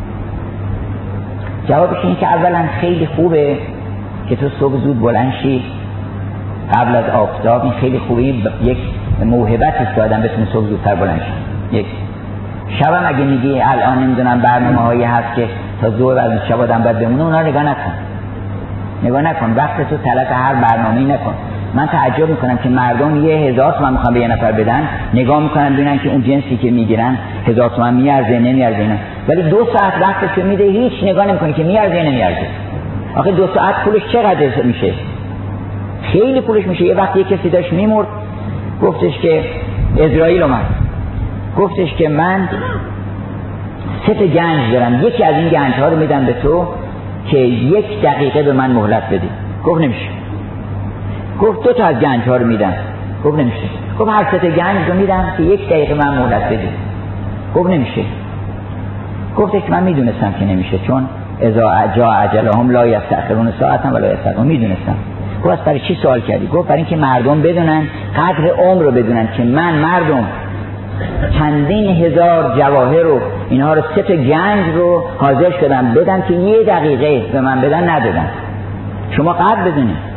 جوابش اینه که اولا خیلی خوبه که تو صبح زود بلند شی قبل از آفتاب. این خیلی خوبه، یک موهبت است که آدم بتونه صبح زودتر بلند شه. یک شبم اگه میگی الان نمیدونم برنامه‌هایی هست که تا ظهر از شب آدم باید بمونه، اونا نگاه نکن. نگاه نکن، وقت تو تلف هر برنامه‌ای نکن. من تعجب میکنم که مردم یه هزار تومن میخوان به یه نفر بدن، نگاه میکنن ببینن که اون جنسی که میگیرن هزار تومن میارزه نمیارزه اینا، ولی دو ساعت وقتشو میده هیچ نگاه نمیکنه که میارزه نمیارزه. آخه دو ساعت پولش چقدر میشه؟ خیلی پولش میشه. یه وقتی یه کسی داشت میمرد، گفتش که اسرائیل اومد، گفتش که من سه تا گنج دارم، یکی از این گنج ها رو میدم به تو که یک دقیقه به من مهلت بدی. گفت نمیشه. گفت دو تا از گنج ها رو میدم. گفت نمیشه. گفت هر سه تا گنج رو میدم که یک دقیقه من مهلت بدی. گفت نمیشه. گفتش من میدونستم که نمیشه، چون اذا جاء اجلهم لا یستأخرون ساعتا ولا یستقدمون. میدونستم. گفت برای چی سوال کردی؟ گفت برای اینکه مردم بدونن، قدر عمر رو بدونن، که من مردم چندین هزار جواهر رو اینها رو سه تا گنج رو حاضر شدم بدم که یه دقیقه به من بدن ندادن. شما قدر بدونید.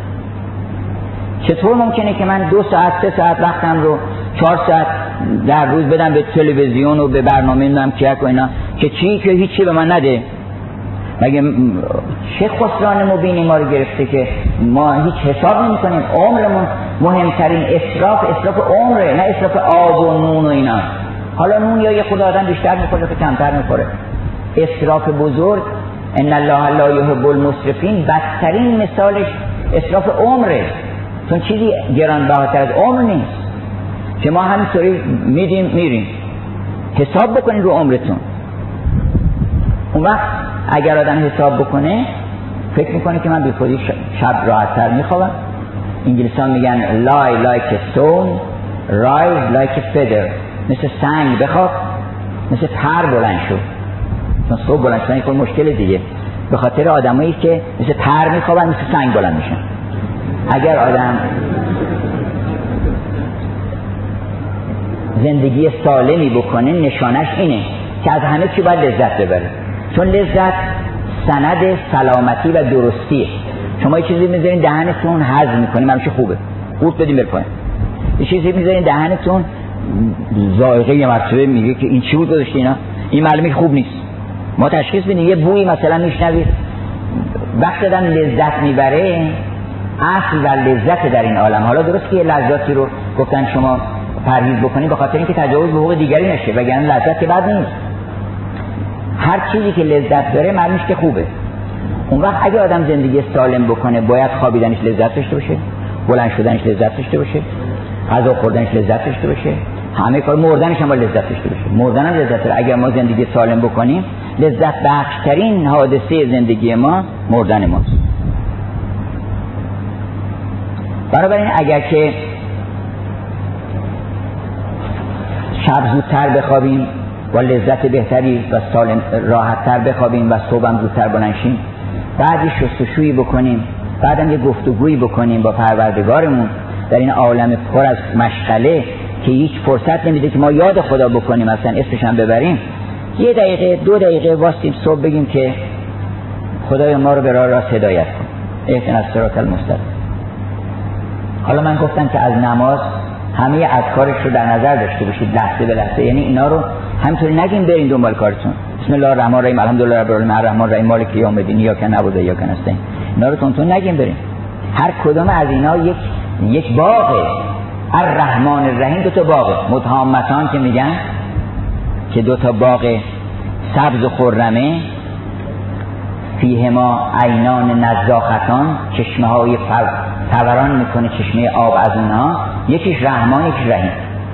چطور ممکنه که من دو ساعت سه ساعت وقتم رو چهار ساعت در روز بدم به تلویزیون و به برنامه نمیدونم کیک و اینا که چی که هیچی به من نده؟ مگه چه خسران مبینی ما رو گرفته که ما هیچ حساب نمی کنیم؟ عمرمون مهمترین اسراف اسراف عمره، نه اسراف آب و نون و اینا. حالا نون یا یه خود آدم بیشتر میخوره که کمتر میخوره. اسراف بزرگ، ان الله لا یحب المسرفین، بدترین مثالش اسراف عمره، چون چیزی گرانبهاتر از عمر نیست که ما همینطوری میدیم میریم. حساب بکنید رو عمرتون. اون وقت اگر آدم حساب بکنه فکر میکنه که من بی خودی شب راحت‌تر میخوابم. انگلیسان میگن lie like a stone rise like a feather. مثل سنگ بخواب، مثل پر بلند شو. چون صبح بلند شدن یک مشکل دیگه، به خاطر آدمایی که مثل پر میخوابن مثل سنگ بلند میشن. اگر آدم زندگی سالمی بکنه نشانش اینه که از همه چی باید لذت ببره، چون لذت سند سلامتی و درستیه. شما یه چیزی میذارین دهنتون هضم میکنین، همیشه خوبه، قورت بدین بر پایین. یه چیزی میذارین دهنتون ذائقه یه مرتبه میگه که این چی بود گذاشتی اینا، این معلومه خوب نیست. ما تشخیص بدیم. یه بویی مثلا میشنوید، وقتی آدم لذت میبره، اصل و لذت در این عالم. حالا درست که یه لذاتی رو گفتن شما پرهیز بکنید به خاطر اینکه تجاوز به حقوق دیگری نشه، وگرنه لذت که بد نیست. هر چیزی که لذت داره معنیش که خوبه. اون وقت اگه آدم زندگی سالم بکنه، باید خوابیدنش لذت داشته باشه، بلند شدنش لذت داشته باشه، غذا خوردنش لذت داشته باشه، همه کار. مردنش هم باید لذت داشته باشه. مردن هم لذت داره. اگر ما زندگی سالم بکنیم، لذت بخشترین حادثه زندگی ما مردن ماست. بنابراین اگر که شب زودتر بخوابیم با لذت بهتری و سالم راحتتر بخوابیم و صبحم زودتر بلند شیم، بعد یه شستشویی بکنیم، بعدم یه گفتگویی بکنیم با پروردگارمون در این عالم پر از مشغله که هیچ فرصت نمیده که ما یاد خدا بکنیم، اصلا اسمش هم ببریم. یه دقیقه دو دقیقه واسیم صبح بگیم که خدای ما رو به راه راست هدایت کن، اهدنا الصراط المستقیم. حالا من گفتم که از نماز همه اذکارش رو در نظر داشته باشید لحظه به لحظه، یعنی اینا رو همینطوری نگیم برین دنبال کارتون. بسم الله الرحمن الرحیم، الحمدلله رب العالمین، الرحمن الرحیم، مالک یوم الدین، ایاک نعبد و ایاک نستعین. اینا رو تون تون نگیم برین. هر کدوم از اینا یک یک باغه. الرحمن الرحیم دو تا باغه متهامتان که میگن که دو تا باغ سبز و خرمه، فیهما عینان نضاختان، چشمه های فوران میکنه چشمه آب از اونها، یکیش رحمان یکیش رحیم.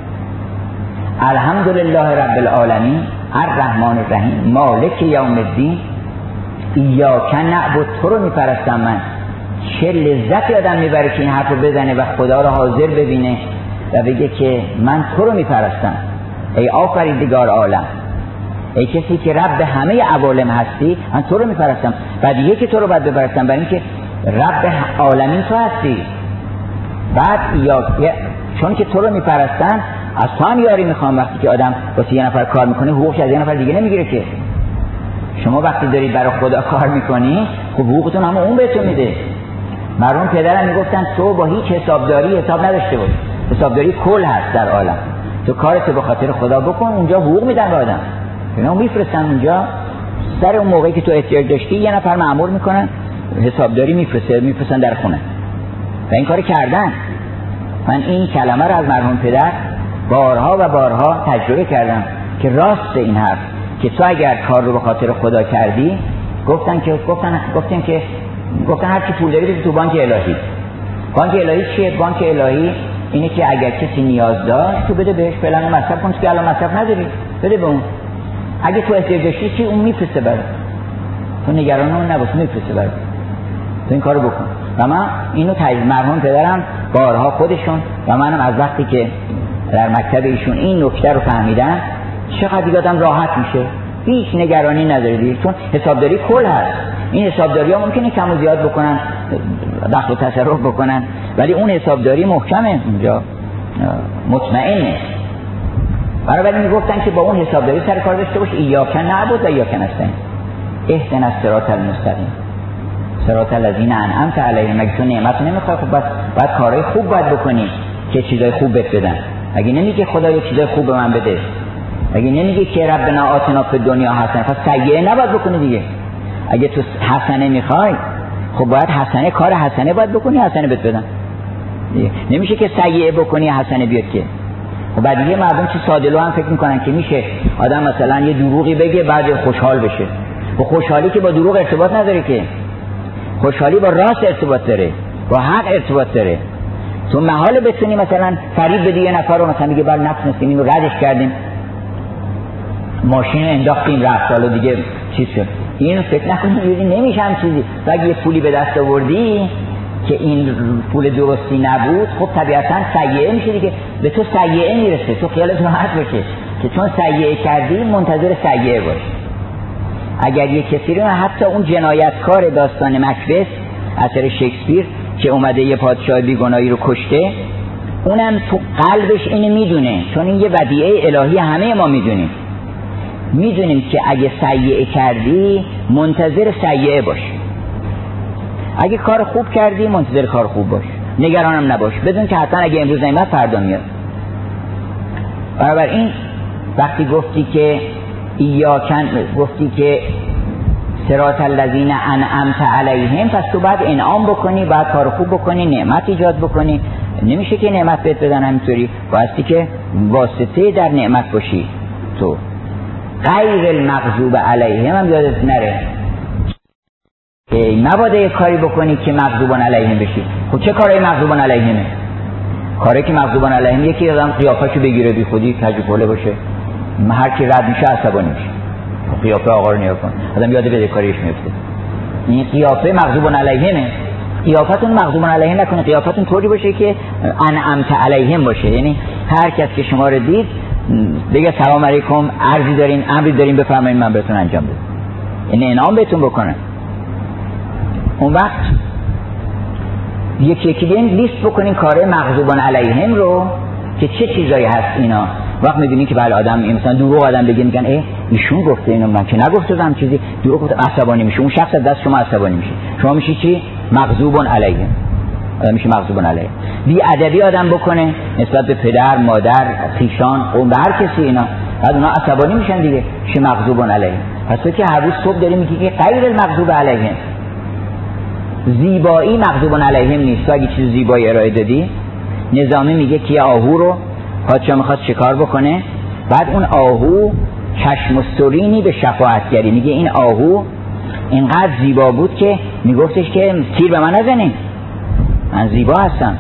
الحمدلله رب العالمین، الرحمن الرحیم، مالک یوم الدین، ایاک نعبد، تو رو میپرستم من. چه لذتی آدم میبره که این حرف رو بزنه و خدا رو حاضر ببینه و بگه که من تو رو میپرستم ای آفریدگار عالم، ای کسی که رب همه عوالم هستی، من تو رو میپرستم. بعد دیگه که تو رو باید بپرستم برای اینکه رب عالمین تو هستی. بعد یا چون که تو رو میپرستن از تو هم یاری میخوام. وقتی که آدم واسه یه نفر کار میکنه حقوقش از یه نفر دیگه نمیگیره که. شما وقتی دارید برای خدا کار میکنی خب حقوقتون هم اون بهتون میده. مرحوم پدرم میگفتن تو با هیچ حسابداری حساب نداشته باش، حسابداری کل هست در عالم. تو کارتو به خاطر خدا بکن، اونجا حقوق میدن به آدم، اینا میفرستن اونجا. سر اون موقعی که تو احتیاج داشتی یه نفر مأمور میکنن حسابداری میفرسته میفرستن در خونه و این کار کردن. من این کلمه رو از مرحوم پدر بارها و بارها تجربه کردم که راست این حرف که تو اگر کار رو به خاطر خدا کردی، گفتن که گفتن گفتن که گفتن هر کی پول داری بده تو بانک الهی. بانک الهی چیه؟ بانک الهی اینه که اگر کسی نیاز داشت تو بده بهش، فلان مصرف کن که الان مصرف نداری بده به اون. اگه تو احتیاج داشتی چی اون میفرسته برات، تو نگران اون نباش میفرسته برات، تو این کارو بکن. و من اینو تجربه مرحوم پدرم بارها خودشون و منم از وقتی که در مکتب ایشون این نکته رو فهمیدم چقدر دیگه آدم راحت میشه، هیچ نگرانی نداری، چون حسابداری کل هست. این حسابداری ها ممکنه کم و زیاد بکنن، دخل و تصرف بکنن، ولی اون حسابداری محکمه اونجا، مطمئنه. برای میگفتن که با اون حسابداری سر کار داشته باش. ایاک نعبد و ایاک نستعین، اهدنا الصراط المستقیم صراط الذین انعمت علیهم. مگه تو نعمت نمیخوای؟ خب بس بعد کارهای خوب باید بکنی که چیزای خوب بهت بدن. اگه نمیگه خدا یه چیزای خوب به من بده، اگه نمیگه که ربنا آتنا فی الدنیا حسنه، پس سیئه نباید بکنی دیگه. اگه تو حسنه میخوای خب باید حسنه، کار حسنه باید بکنی حسنه بهت بدن. نمیشه که سیئه بکنی حسنه بیاد که. خب بعد دیگه مردم چه ساده‌لو هم فکر میکنن که میشه آدم مثلا یه دروغی بگه بعد خوشحال بشه. و خوشحالی که با دروغ ارتباط نداره که، خوشحالی با راست ارتباط داره، با حق ارتباط داره. تو محال بتونی مثلا فریب بدی یه نفر رو، مثلا میگه بر نفس نستیم اینو ردش کردیم، ماشین انداختیم رفت، حالا دیگه چیز شد. اینو فکر نکنی نمیشه هم چیزی. تو اگه یه پولی به دست آوردی که این پول درستی نبود، خب طبیعتا سیئه میشه دیگه، به تو سیئه میرسه، تو خیالت راحت باشه که چون سیئه کردی منتظر سیئه باش. اگر یه کسی رو، حتی اون جنایتکار داستان مکبث اثر شکسپیر که اومده یه پادشاه بیگناهی رو کشته، اونم تو قلبش اینو میدونه، چون این یه ودیعه الهی همه ما میدونیم. میدونیم که اگه سیئه کردی منتظر سیئه باش، اگه کار خوب کردی منتظر کار خوب باش، نگرانم نباش، بدون که حتما اگه امروز نیامد فردا میاد. بنابراین وقتی گفتی که ایاکن، گفتی که صراط الذین انعمت علیهم، پس تو باید انعام بکنی، باید کار خوب بکنی، نعمت ایجاد بکنی. نمیشه که نعمت بهت بدن همینطوری، بایستی که واسطه در نعمت باشی. تو غیر المغضوب علیهم هم یادت نره که مبادا کاری بکنی که مغضوبان علیهم بشی. خب چه کارهای مغضوبان علیهمه؟ کاری که مغضوبان علیهم یکی آدم قیافه‌شو بگیره بی خودی کجوله باشه، هر کی رد میشه عصبانی میشه. قیافه آقا رو نگاه کن، آدم یاد بدهکاریش میفته. این قیافه مغضوبان علیهمه. قیافتون مغضوبان علیهم نکنه، قیافتون طوری باشه که انعمت علیهم باشه، یعنی هر کس که شما رو دید بگه سلام علیکم، عرضی دارین، امری دارین، بفرمایید من بهتون انجام بدم، این انعام بهتون بکنه. اون وقت یکی یکی دیگه لیست بکنین کارهای مغضوبان علیهم رو که چه چیزایی هست اینا. وقت می‌بینی که بله آدم مثلا دروغ آدم بگه، میگن ای ایشون گفته اینو، من که نگفتم چیزی، دروغ گفته، عصبانی میشه، اون شخص از دست شما عصبانی میشه، شما میشی چی؟ مغضوبون علیهم. آدم میشه مغضوب علیه. بی ادبی آدم بکنه نسبت به پدر، مادر، خویشان، قوم، هر کسی، اینا بعد اونا عصبانی میشن دیگه، میشه مغضوب علیه. پس تو که هر روز صبح داری میگی که غیر المغضوب علیهم، زیبایی مغضوب علیهم نیست. تو اگه چیز زیبایی ارائه دادی، نظامی میگه که آهو رو پادشاه میخواد شکار بکنه، بعد اون آهو چشم و سرینی به شفاعتگری، میگه این آهو اینقدر زیبا بود که میگفتش که تیر به من نزنین، من زیبا هستم.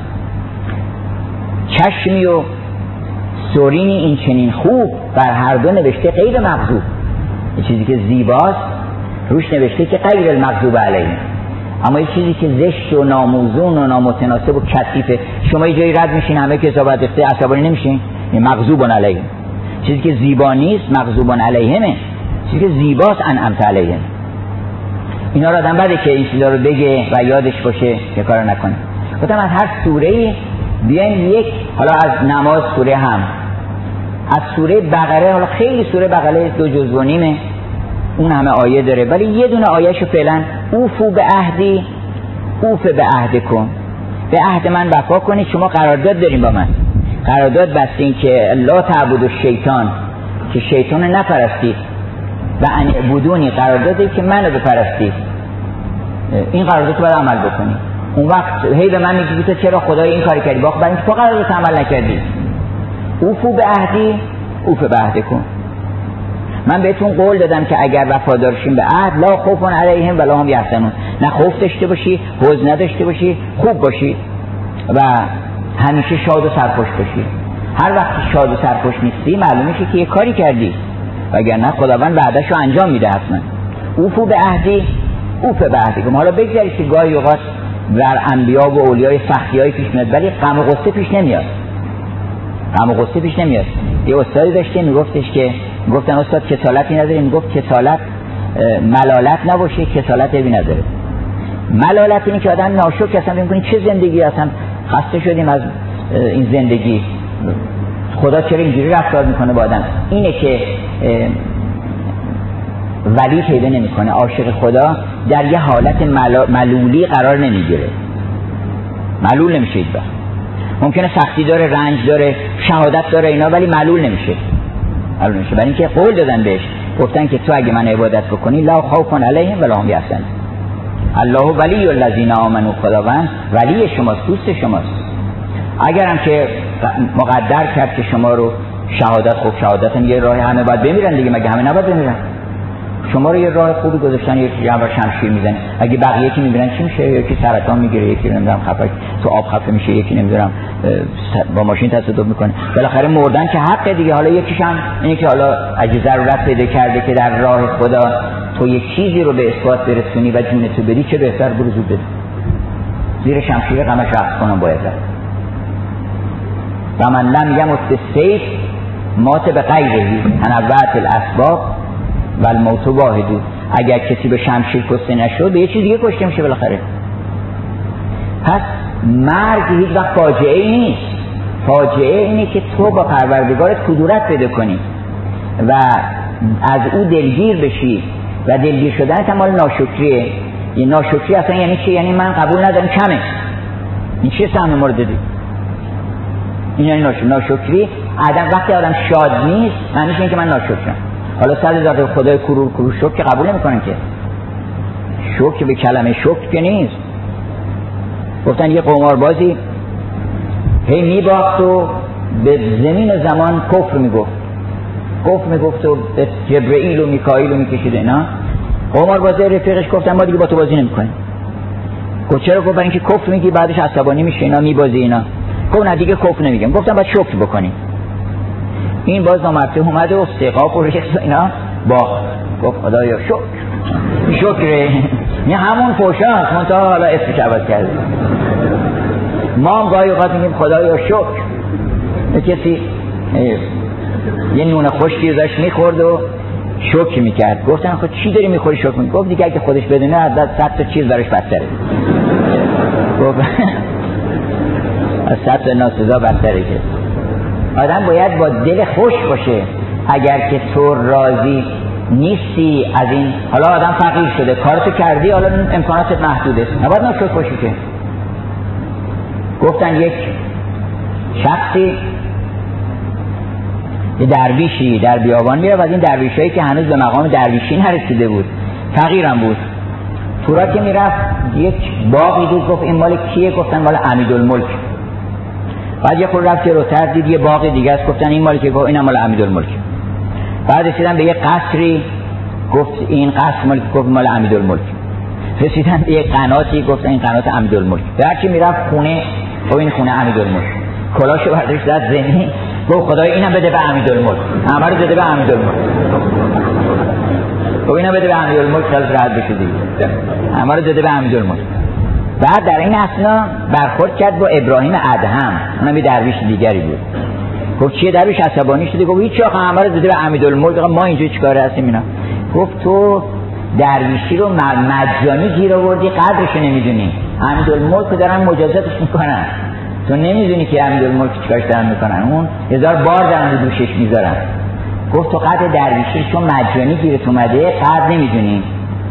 چشمی و سرینی این چنین خوب بر هر دو نوشته غیر مغضوب. یه چیزی که زیباست روش نوشته که غیر المغضوب علیه، اما یه چیزی که زشت و ناموزون و نامتناسب و کثیفه، شما یه جایی رد میشین همه که صحبت داشته عصبانی نمیشین، این مغضوب علیه. چیزی که زیبا نیست مغضوب علیهمه، چیزی که زیباست انعمت علیهم. اینا رو آدم بده که این چیزا رو بگه و یادش باشه که کارو نکنه. گفتم از هر سوره‌ای بیاین یک، حالا از نماز سوره هم، از سوره بقره، حالا خیلی سوره بقره دو جزء و نیمه، اون همه آیه داره، ولی یه دونه آیهشو فعلا اوفو به عهدی اوف به عهدکم، به عهد من وفا کنید. شما قرارداد دارین با من، قرارداد بستین که لا تعبدوا الشیطان، که شیطان نپرستید، و ان اعبدونی، قراردادی که منو بپرستید. این قرارداد رو باید عمل بکنی. اون وقت هی به من میگی تو چرا خدای این کاری کردی؟ واقعا برای اینکه تو قرارداد عمل نکردی. اوفو به عهدی اوف به عهدکم، من بهتون قول دادم که اگر وفادار شین به عهد لا خوف علیهم ولا هم یحزنون، نه خوف داشته باشی، حزن نداشته باشی، خوب باشی و همیشه شاد و سرخوش باشی. هر وقت شاد و سرخوش نیستی معلوم میشه که یه کاری کردی، وگرنه خداوند وعدهشو انجام میده حتما. اوفو به عهدی اوف به عهدکم. حالا بگذارید که گاهی اوقات در انبیا و اولیای سختیای پیش میاد، ولی غم و غصه پیش نمیاد. غم و غصه پیش نمیاد. یه استادی داشته میگفتش که گفتن استاد کسالتی نداره، میگفت کسالت ملالت نباشه، کسالت عیبی نداره. ملالت اینه که آدم ناشکر اصلا میگه چه زندگی، اصلا خسته شدیم از این زندگی، خدا چرا اینجوری رفتار میکنه با آدم. اینه که ولی پیدا نمیکنه، عاشق خدا در یه حالت ملولی قرار نمیگیره، ملول نمیشه. اینا ممکنه سختی داره، رنج داره، شهادت داره اینا، ولی ملول نمیشه. ملول نمیشه برای اینکه قول دادن بهش، گفتن که تو اگه من عبادت بکنی لا خوف علیهم ولا هم یحزنون. الله ولی الذین آمنوا، خداوند ولی شماست، دوست شماست. اگرم که مقدر کرد که شما رو شهادت، خوب شهادت هم یه راه، همه باید بمیرن دیگه، مگه همه نباید بمیرن؟ شما رو یه راه خوبی گذاشتن، یکی جنب شمشیر میزنه، اگه بقیه کی میمیرن چی میشه؟ یکی سرطان میگیره، یکی نمیدونم خفه تو آب خفه میشه، یکی نمیدونم با ماشین تصادف میکنه، بالاخره مردن که حق دیگه. حالا یکیش هم اینه که حالا اگه ضرورت پیدا کرده که در راه خدا تو یک چیزی رو به اثبات برسونی و جون تو بدی، چه بهتر برو زود بده، زیر شمشیر غمش رقص کنم باید. و من لم یمت بالسیف مات به غیره تنوعت الاسباب و الموت واحد. اگر کسی به شمشیر کشته نشد به یه چیز دیگه کشته میشه بالاخره. پس مرگ هیچ وقت فاجعه ای نیست. فاجعه اینه که تو با پروردگارت کدورت پیدا کنی و از او دلگیر بشی، و دلگیر شدنت هم مال ناشکریه. یه ناشکری اصلا یعنی چی؟ یعنی من قبول ندارم کمه. این چیه سهم مورد دی؟ این یعنی ناشکری. آدم وقتی آدم شاد نیست معنیش اینه که من ناشکرم. حالا صد هزار خدای کرور کرور شکر که قبول نمیکنن که. شکر به کلمه شکر که نیست. گفتن یه قماربازی هی میباخت و به زمین زمان کفر میگفت، کفر میگفت و به جبرئیل و میکائیل و میکشید اینا. قماربازی رفیقش گفتن ما دیگه با تو بازی نمیکنیم. گفت چرا؟ گفت برای اینکه کفر میگی بعدش عصبانی میشه، اینا میبازی اینا. گفت نه دیگه کفر نمیگم. گفتم باید شکر بکنی. این باز نامرده اومده و استقاق و رشت و اینا با گفت خدایا شکر. شکره این همون فوشاست منتها حالا اسمش عوض کرده. ما هم گاهی اوقات میگیم خدایا شکر. کسی یه نون خشکی داشت میخورد و شکر میکرد. گفتن خود چی داری میخوری شکر میکنی؟ گفت دیگه اگه خودش بدونه از صد تا چیز براش بدتره. گفت از صد تا ناسزا بدتره. که آدم باید با دل خوش باشه. اگر که تو راضی نیستی از این، حالا آدم فقیر شده کارتو کردی، حالا امکاناتت محدوده، نباید ناشکر باشی که گفتن یک شخصی یه درویشی در بیابان میره و از این درویشایی که هنوز به مقام درویشی نرسیده بود، فقیرم بود، تو را که میرفت یک باغی دید، گفت این مال کیه؟ گفتن مال امیرالملک. بعد یه خورده رفت جلوتر دید یه باغ دیگه است، گفتن این مال که؟ گفت اینم مال امیرالملک. بعد رسیدن به یه قصری، گفت این قصر مال گفت مال امیرالملک. رسیدن به یه قناتی، گفت این قنات امیرالملک. هر کی میرفت خونه، گفت این خونه امیرالملک. کلاشو برداشت زد زمین، گفت خدای اینم بده به امیرالملک. همه رو داده به امیرالملک. گفت اینم بده به امیرالملک، خلاص راحت بشه دیگه. همه رو داده به امیرالملک. بعد در این اثنا برخورد کرد با ابراهیم ادهم، اونم یه درویش دیگری بود. گفت چیه درویش؟ عصبانی شده، گفت هیچ آخه همه رو داده به امیرالملک، ما اینجا چیکاره هستیم اینا؟ گفت تو درویشی رو مجانی گیر آوردی، قدرش نمیدونی. امیرالملک دارن مجازاتش میکنن، تو نمیدونی که امیرالملک چیکارش دارن میکنن، اون هزار بار دارن رو دوشش میذارن. گفت تو قدر درویشی چون مجانی گیرت اومده قدر نمیدونی.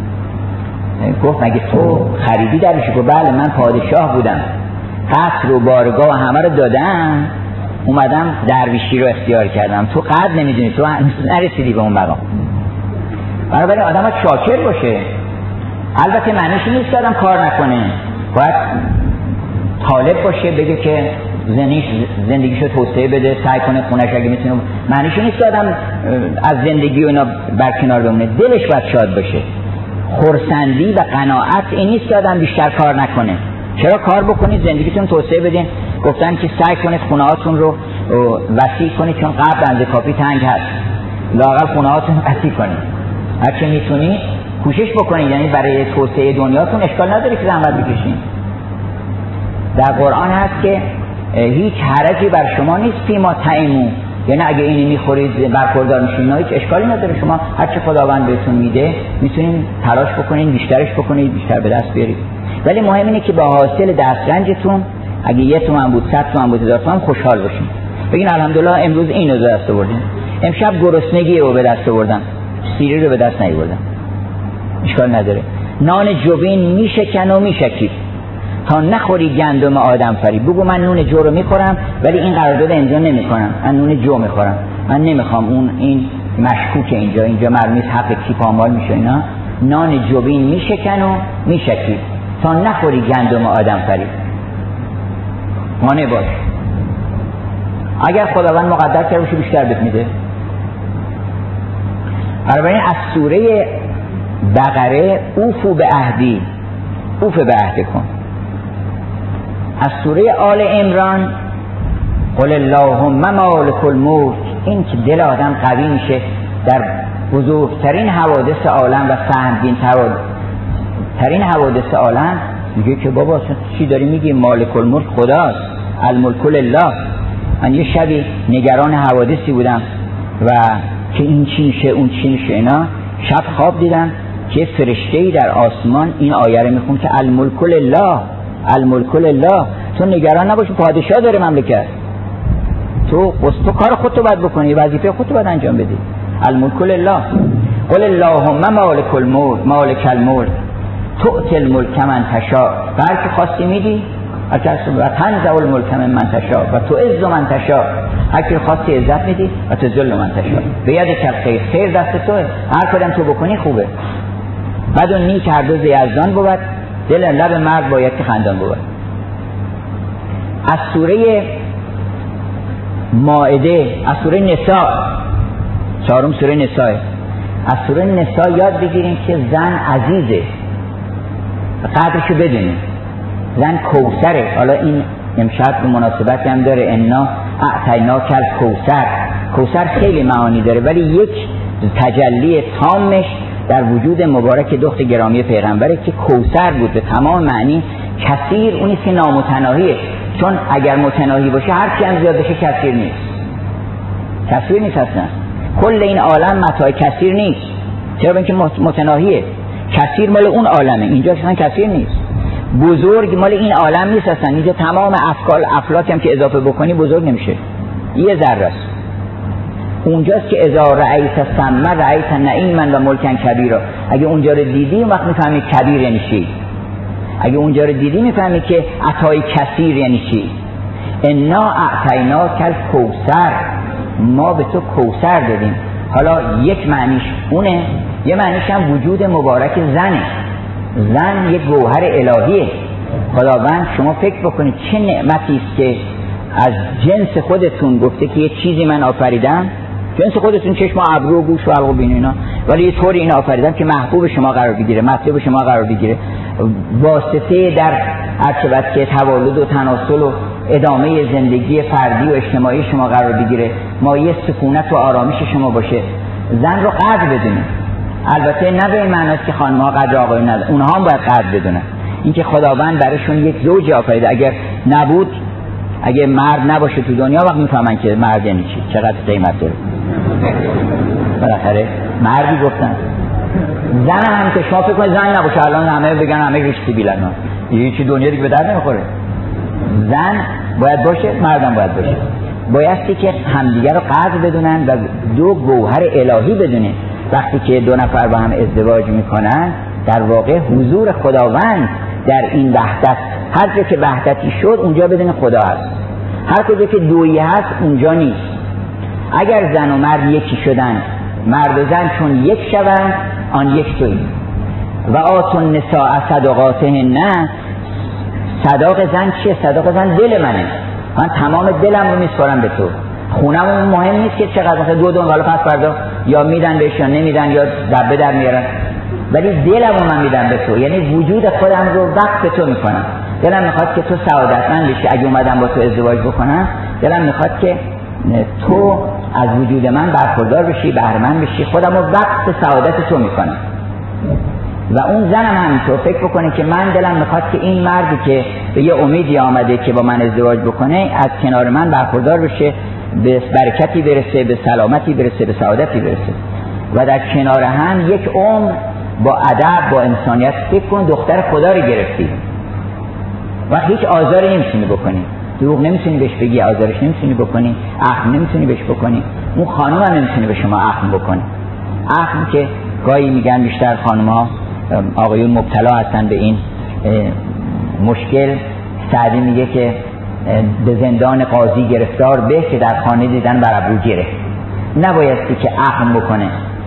گفت مگه تو خریدی درویشی؟ گفت بله من پادشاه بودم، قصر و بارگاه و همه رو دادم، اومدم درویشی رو اختیار کردم، تو قدر نمیدونی، تو نرسیدی به اون مقام. بنابراین آدم ها شاکر باشه. البته معنیش نیست که آدم کار نکنه، باید طالب باشه، بگه که زندگیش زندگیشو توسعه بده، سعی کنه خونش اگه میتونه. معنیش نیست که آدم از زندگی و اینا برکنار بمونه، دلش باید شاد باشه. خرسندی و قناعت این نیست که آدم بیشتر کار نکنه. چرا کار بکنید، زندگیتون توسعه بدین. گفتن که سعی کنید خونه‌هاتون رو وسیع کنید، چون قبل اندازه کافی تنگ هست. لااقل خونه‌هاتون وسیع کنید، هر چه میتونید کوشش بکنید، یعنی برای توسعه دنیاتون اشکال نداره که زحمت بکشین. در قرآن هست که هیچ حرجی بر شما نیست فیما طعمو، یعنی اگه اینی میخورید برخوردار میشین، هیچ اشکالی نداره. شما هر چه خداوند بهتون میده میتونین تلاش بکنین، بیشترش بکنید، بیشتر به دست بیارید. ولی مهم اینه که با حاصل دسترنجتون، اگه یه تومن بود، صد تومن بود، هزار تومن، خوشحال باشین. بگین الحمدلله امروز اینو به دست آوردیم، امشب گرسنگی رو به دست آوردم، سیری رو به دست نیاوردم، اشکال نداره. نان جوین میشکن و میشکید تا نخوری گندم آدم فریب. بگو من نون جو رو میخورم ولی این قرارداد امضا نمیکنم، من نون جو میخورم، من نمیخوام اون این مشکوک اینجا اینجا مرمیز حق کی پامال میشه اینا. نان جوین میشکن و میشکید تا نخوری گندم آدم فریب. مانع باش. اگر خداوند مقدر کرده باشه بیشتر بهت میده. بنابراین از سوره بقره اوفو به عهدی، اوف به عهد کن. از سوره آل عمران قل اللهم مالک الملک، این که دل آدم قوی میشه در بزرگترین حوادث عالم و سهمگین ترین حوادث عالم، میگه که بابا چی داری میگی؟ مالک الملک خداست، الملک لله. من یه شبی نگران حوادثی بودم و که این چی میشه اون چی میشه اینا، شب خواب دیدم که فرشته‌ای در آسمان این آیه رو میخون که الملک لله، الملک لله. تو نگران نباش، پادشاه داره مملکت، تو تو کار خودتو باید بکنی، وظیفه خودتو باید انجام بدی. الملک لله. قل اللهم مالک الملک مالک الملک تؤتی الملک من تشاء، هر که خواستی میدی، هر که و تنزع الملک من تشاء و تعز من تشاء، هر که خواستی عزت میدی و تذل من تشاء. بیادک الخیر، خیر دست توئه، هر کدوم تو بکنی خوبه. بعد اون نیک هر دو ز یزدان بود، دل لب مرد باید که خندان بود. از سوره مائده، از سوره نساء، چهارم سوره نساء، از سوره نساء یاد بگیریم که زن عزیزه، قدرشو بدونیم. زن کوثره. حالا این امشب به مناسبت هم داره، انا اعطیناک الکوثر. کوثر خیلی معانی داره ولی یک تجلی تامش در وجود مبارک دختر گرامی پیغمبره که کوثر بود به تمام معنی. کثیر اونی که نامتناهیه، چون اگر متناهی باشه هر چی هم زیاد بشه کثیر نیست، کثیر نیست اصلا. کل این عالم متاع کثیر نیست، چرا؟ اینکه متناهیه. کثیر مال اون عالمه، اینجا اصلا کثیر نیست. بزرگ مال این عالم نیست اصلا، اینجا تمام افکار افلاک هم که اضافه بکنی بزرگ نمیشه، یه ذره است. اونجاست که اذا رأیت ثم رأیت نعیما و ملکا کبیرا، اگه اونجا رو دیدی اون وقت میفهمی کبیر یعنی چی. اگه اونجا رو دیدی میفهمی که عطای کثیر یعنی چی. انا اعطیناک الکوثر، ما به تو کوثر دادیم. حالا یک معنیش اونه، یه معنیش هم وجود مبارک زنه. زن یک گوهر الهیه. خداوند شما فکر بکنید چه نعمتی است که از جنس خودتون گفته که یه چیزی من آفریدم، جنس خودتون چشم و ابرو و گوش و حلق و بین اینا، ولی یه طوری این آفریدم که محبوب شما قرار بگیره، مطلوب شما قرار بگیره، واسطه در هرچه بعد که تولد و تناسل و ادامه زندگی فردی و اجتماعی شما قرار بگیره، مایه سکونت و آرامش شما باشه. زن رو قدر بدونید. البته نه به این معناست که خانم‌ها قدر آقایون ندارن، اونها هم باید قدر بدونن. اینکه خداوند براشون یک زوج آفریده، اگر نبود، اگه مرد نباشه تو دنیا، وقت میفهمن که مرد یعنی چی، چقدر قیمت داره. بالاخره مردی گفتن. زن هم که شما فکر کنید زن نباشه الان همه بگن همه ریشتی بیلن، یه چی دنیا دیگه به درد نمیخوره. زن باید باشه، مردم باید باشه. بایستی که همدیگر رو قدر بدونن و دو گوهر الهی بدونن. وقتی که دو نفر با هم ازدواج میکنن، در واقع حضور خداوند در این وحدت، هر جا که وحدتی شد اونجا بدون خدا هست، هر کجا که دویی هست اونجا نیست. اگر زن و مرد یکی شدن، مرد و زن چون یک شوند آن یک تویی. و آتون النساء صدقاتهن، صداق زن چیه؟ صداق زن دل منه، من تمام دلم رو میسپارم به تو. خونم مهم نیست که چقدر، مثلا دو دون حالا پس فردا یا میدن بهش یا نمیدن یا دبه در میارن، ولی دلم رو من میدم به تو، یعنی وجود خودم رو وقت به تو میکنم. دلم میخواد که تو سعادتمند بشی. اگه اومدم با تو ازدواج بکنم، دلم میخواد که تو از وجود من برخوردار بشی، بهره‌مند بشی. خودم رو وقت سعادت تو میکنم. و اون زنم همینطور فکر بکنه که من دلم میخواد که این مردی که به یه امیدی آمده که با من ازدواج بکنه، از کنار من برخوردار بشه، به برکتی برسه، به سلامتی برسه، به سعادتی برسه. و در کنار هم یک عمر با ادب، با انسانیت. فکر کن دختر خدا رو گرفتی و هیچ آزاری نمیتونی بکنی، دروغ نمیتونی بهش بگی، آزارش نمیتونی بکنی، اخم نمیتونی بهش بکنی. اون خانم هم نمیتونه به شما اخم بکنه. اخم که گاهی میگن بیشتر خانم‌ها، آقایون مبتلا هستن به این مشکل. سعدی میگه که به زندان قاضی گرفتار به، که در خانه دیدن بر ابرو گرفت. نبایستی که اخم بکنه.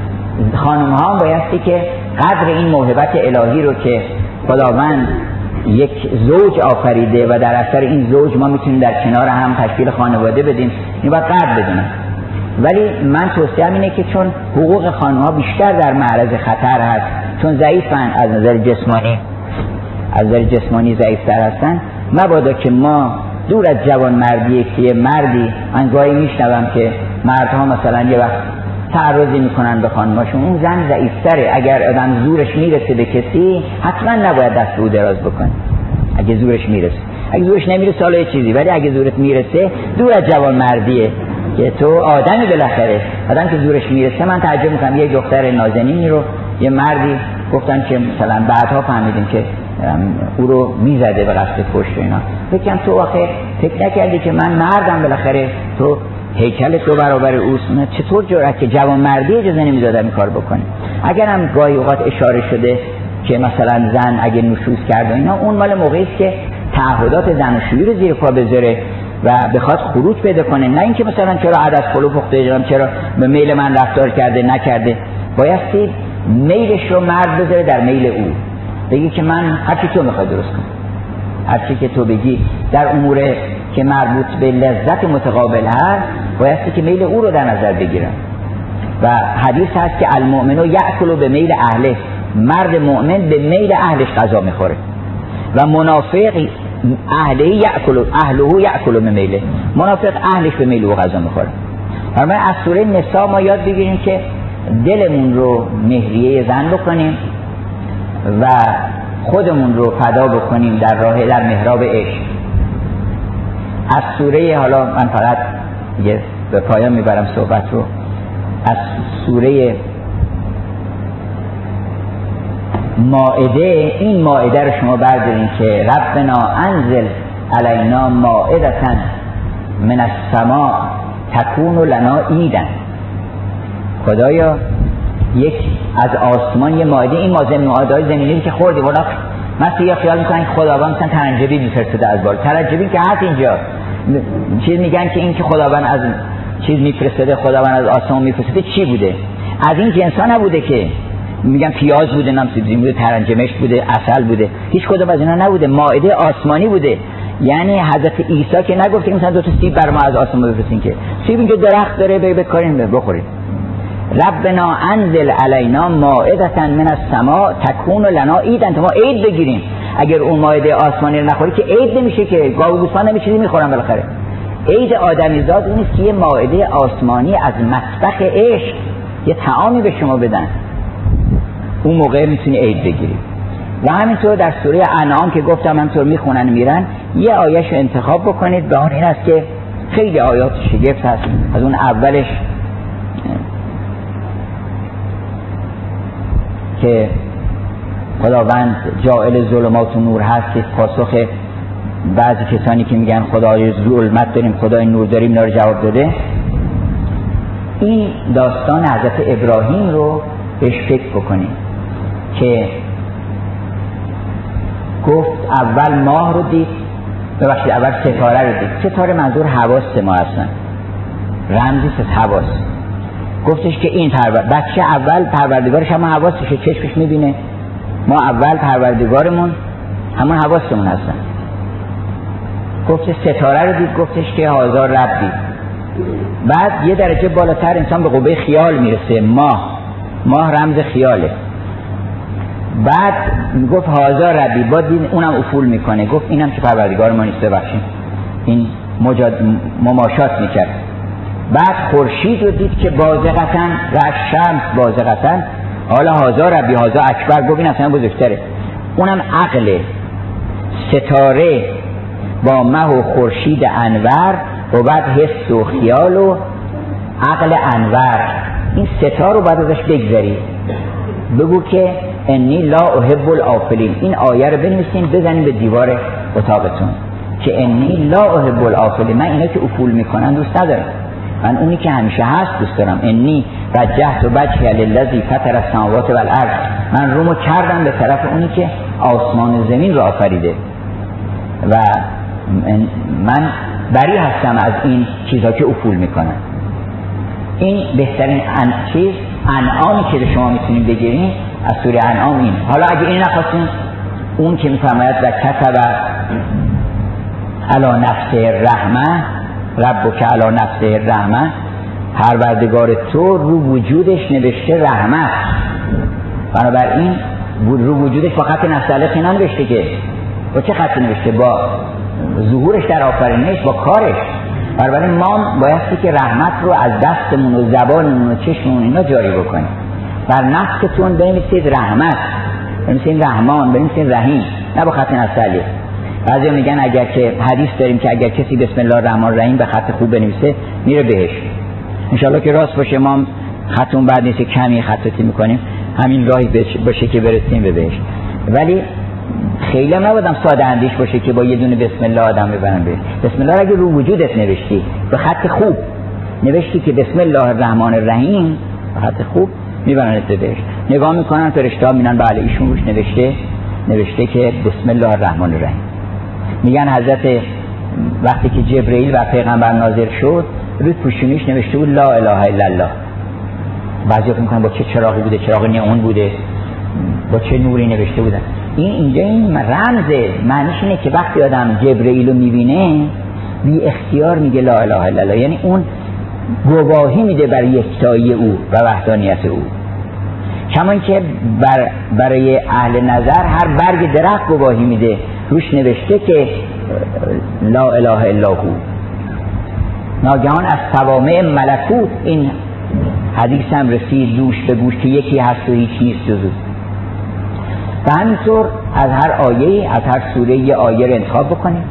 خانم ها بایستی که قدر این موهبت الهی رو که خداوند یک زوج آفریده و در اثر این زوج ما میتونیم در کنار هم تشکیل خانواده بدیم، این باید قدر بدونن. ولی من توصیه‌ام اینه که چون حقوق خانم ها بیشتر در معرض خطر هست، چون ضعیفن از نظر جسمانی، از نظر جسمانی ضعیفتر هستن، مبادا که ما دور از جوان مردی که یه مردی، من گاهی میشنوم که مردها مثلا یه وقت تعرضی میکنن به خانماشون، اون زن ضعیفتره، اگر آدم زورش میرسه به کسی حتما نباید دست رو دراز بکنه. اگه زورش میرسه، اگه زورش نمیرسه حالا یه چیزی، ولی اگه زورت میرسه دور از جوان مردیه که تو آدمی بالاخره. آدم که زورش میرسه، من تعجب میکنم یه دختر نازنینی رو یه مردی گفتن که مثلا بعدها فهمیدیم که او رو میزده به قصد کشت و اینا. فکرم تو آخه فکر نکردی که من مردم بالاخره، تو هیکل تو برابر اوست، چطور جرأت که جوان مردی اجازه نمیدادم این کار بکنه. اگرم گاهی اوقات اشاره شده که مثلا زن اگه نشوز کرد و اینا، اون مال موقعی است که تعهدات زناشویی رو زیر پا بذاره و بخواد خروج پیدا کنه، نه اینکه مثلا چرا عدس پلو پخته جام، چرا به میل من رفتار کرده نکرده. بایستی میلش رو مرد بذاره در میل او، بگی که من هر چی تو میخوای درست کنم، هر چی که تو بگی در امور که مربوط به لذت متقابل هست، بایستی که میل او رو در نظر بگیرم. و حدیث هست که المؤمن یأکل به میل اهله، مرد مؤمن به میل اهلش غذا میخوره و منافق اهله یأکل اهله یأکل به میله، منافق اهلش به میل او غذا میخوره. فرمان از سوره نساء ما یاد بگیریم که دلمون رو مهریه زن بکنیم و خودمون رو فدا بکنیم در راه در محراب عشق. از سوره، حالا من فقط یه به پایان میبرم صحبت رو، از سوره مائده، این مائده رو شما بردارین که ربنا انزل علینا مائدة من السماء تکون لنا عیدا، خدایا یک از آسمان یه مائده، این مازن مائده های زمینی که خوردیم، اونا مثلا یه خیال میکنن که خداوند مثلا ترنجبی میفرسته از بالا. ترنجبی که هست اینجا چیز میگن که این که خداوند از چیز میفرسته، خداوند از آسمان میفرسته، چی بوده؟ از این جنس ها نبوده که میگن پیاز بوده، نم سبزی بوده، ترنجمشت بوده، عسل بوده، هیچ کدوم از اینا نبوده. مائده آسمانی بوده. یعنی حضرت عیسی که نگفت که مثلا دو تا سیب بر ما از آسمان بفرستین، که سیب اینجا درخت داره بری بکارین بخورید. ربنا انزل علینا مائدة من السماء تکون لنا عیدا، تا ما عید بگیریم. اگر اون مائده آسمانی رو نخوری که عید نمیشه، که گاو و گوسفند نمیشه میخورن بالاخره. عید آدمیزاد اون است که یه مائده آسمانی از مطبخ عشق یه طعامی به شما بدن، اون موقع میتونی عید بگیری. و همینطور در سوره انعام که گفتم همینطور میخونن میرن، یه آیه‌شو انتخاب بکنید. به آن این است که خیلی آیات شگفت هست. از اون اولش که خداوند جاعل ظلمات و نور هست، که پاسخ بعضی کسانی که میگن خدای ظلمت داریم خدای نور داریم اینا رو جواب داده. این داستان حضرت ابراهیم رو بهش فکر بکنید که گفت اول ماه رو دید، ببخشید اول ستاره رو دید. ستاره منظور حواس ما هستن، رمزی از حواس. گفتش که این پرور بچه اول پروردگارش هم حواسشه، چشمش میبینه. ما اول پروردگارمون همون حواسمون هستن. گفتش ستاره رو دید، گفتش که هزار رب دید. بعد یه درجه بالاتر انسان به قوه خیال میرسه. ماه ماه رمز خیاله. بعد گفت هزار ربی، بعد دید اونم افول میکنه، گفت اینم که پروردگار ما نیست، ببخشید این مجاد مماشات میکرد. بعد خورشید رو دید که بازغتاً و شمس بازغتاً، حالا هزار ربی هزار اکبر، گفت این اصلا بزرگتره. اونم عقل ستاره با مه و خورشید انور و بعد حس و خیال و عقل انور. این ستا رو بعد ازش بگذاری، بگو که انی لا احب الافلین. این آیه رو بنویسین بزنین به دیوار اتاقتون که انی لا احب الافلین، من اینا که افول میکنن دوست ندارم، من اونی که همیشه هست دوست دارم. انی وجهت وجهی للذی فطر السماوات والارض، من رومو کردم به طرف اونی که آسمان و زمین رو آفریده و من بری هستم از این چیزها که افول میکنن. این بهترین ان... چیز انعامی که به شما میتونیم بگیریم از سوره انعام این. حالا اگه این نخواستیم، اون که میفرماید و کتب علی نفسه رحمه، ربک علی نفسه رحمه، پروردگار تو رو وجودش نوشته رحمت. بنابراین رو وجودش با خط نستعلیق ننوشته، که با چه خطی نوشته؟ با ظهورش در آفرینش، با کارش. بنابراین ما بایستی که رحمت رو از دستمون و زبانمون و چشممون اینا جاری بکنیم. بر نفستون بنویسید رحمت، بنویسید رحمان، بنویسید رحیم، نه با خط نستعلیق. بعضی میگن اگر که حدیث داریم که اگر کسی بسم الله الرحمن الرحیم به خط خوب بنویسه میره بهش. انشالله که راست باشه، ما خطمون بعد نیست کمی خطاطی میکنیم، همین راهی باشه که برسیم به بهش. ولی خیلی هم نبودم ساده اندیش باشه که با یه دونه بسم الله آدم ببرن بهش. بسم الله اگه رو وجودت نوشتی به خط خوب نوشتی که بسم الله الرحمن الرحیم به خط خوب، میبرنت بهش. نگاه میکنن فرشته‌ها میبینن بله ایشون روش نوشته نوشته که بسم الله الرحمن الرحیم. میگن حضرت وقتی که جبرئیل و پیغمبر نازل شد روی پوشونیش نوشته بود لا اله الا الله. بعضی فکر میکنن با چه چراغی بوده، چراغ نیون بوده، با چه نوری نوشته بودن. این اینجا این رمزه، معنیش اینه که وقتی آدم جبرئیل رو میبینه بی اختیار میگه لا اله الا الله، یعنی اون گواهی میده بر یکتایی او و وحدانیت او. کمان که بر برای اهل نظر هر برگ درخت گواهی میده، روش نوشته که لا اله الا هو. ناگهان از صوامع ملکوت این حدیث هم رسید دوش به گوش که یکی هست و هیچ نیست جز او. و همینطور از هر آیه، از هر سوره یه آیه رو انتخاب بکنیم.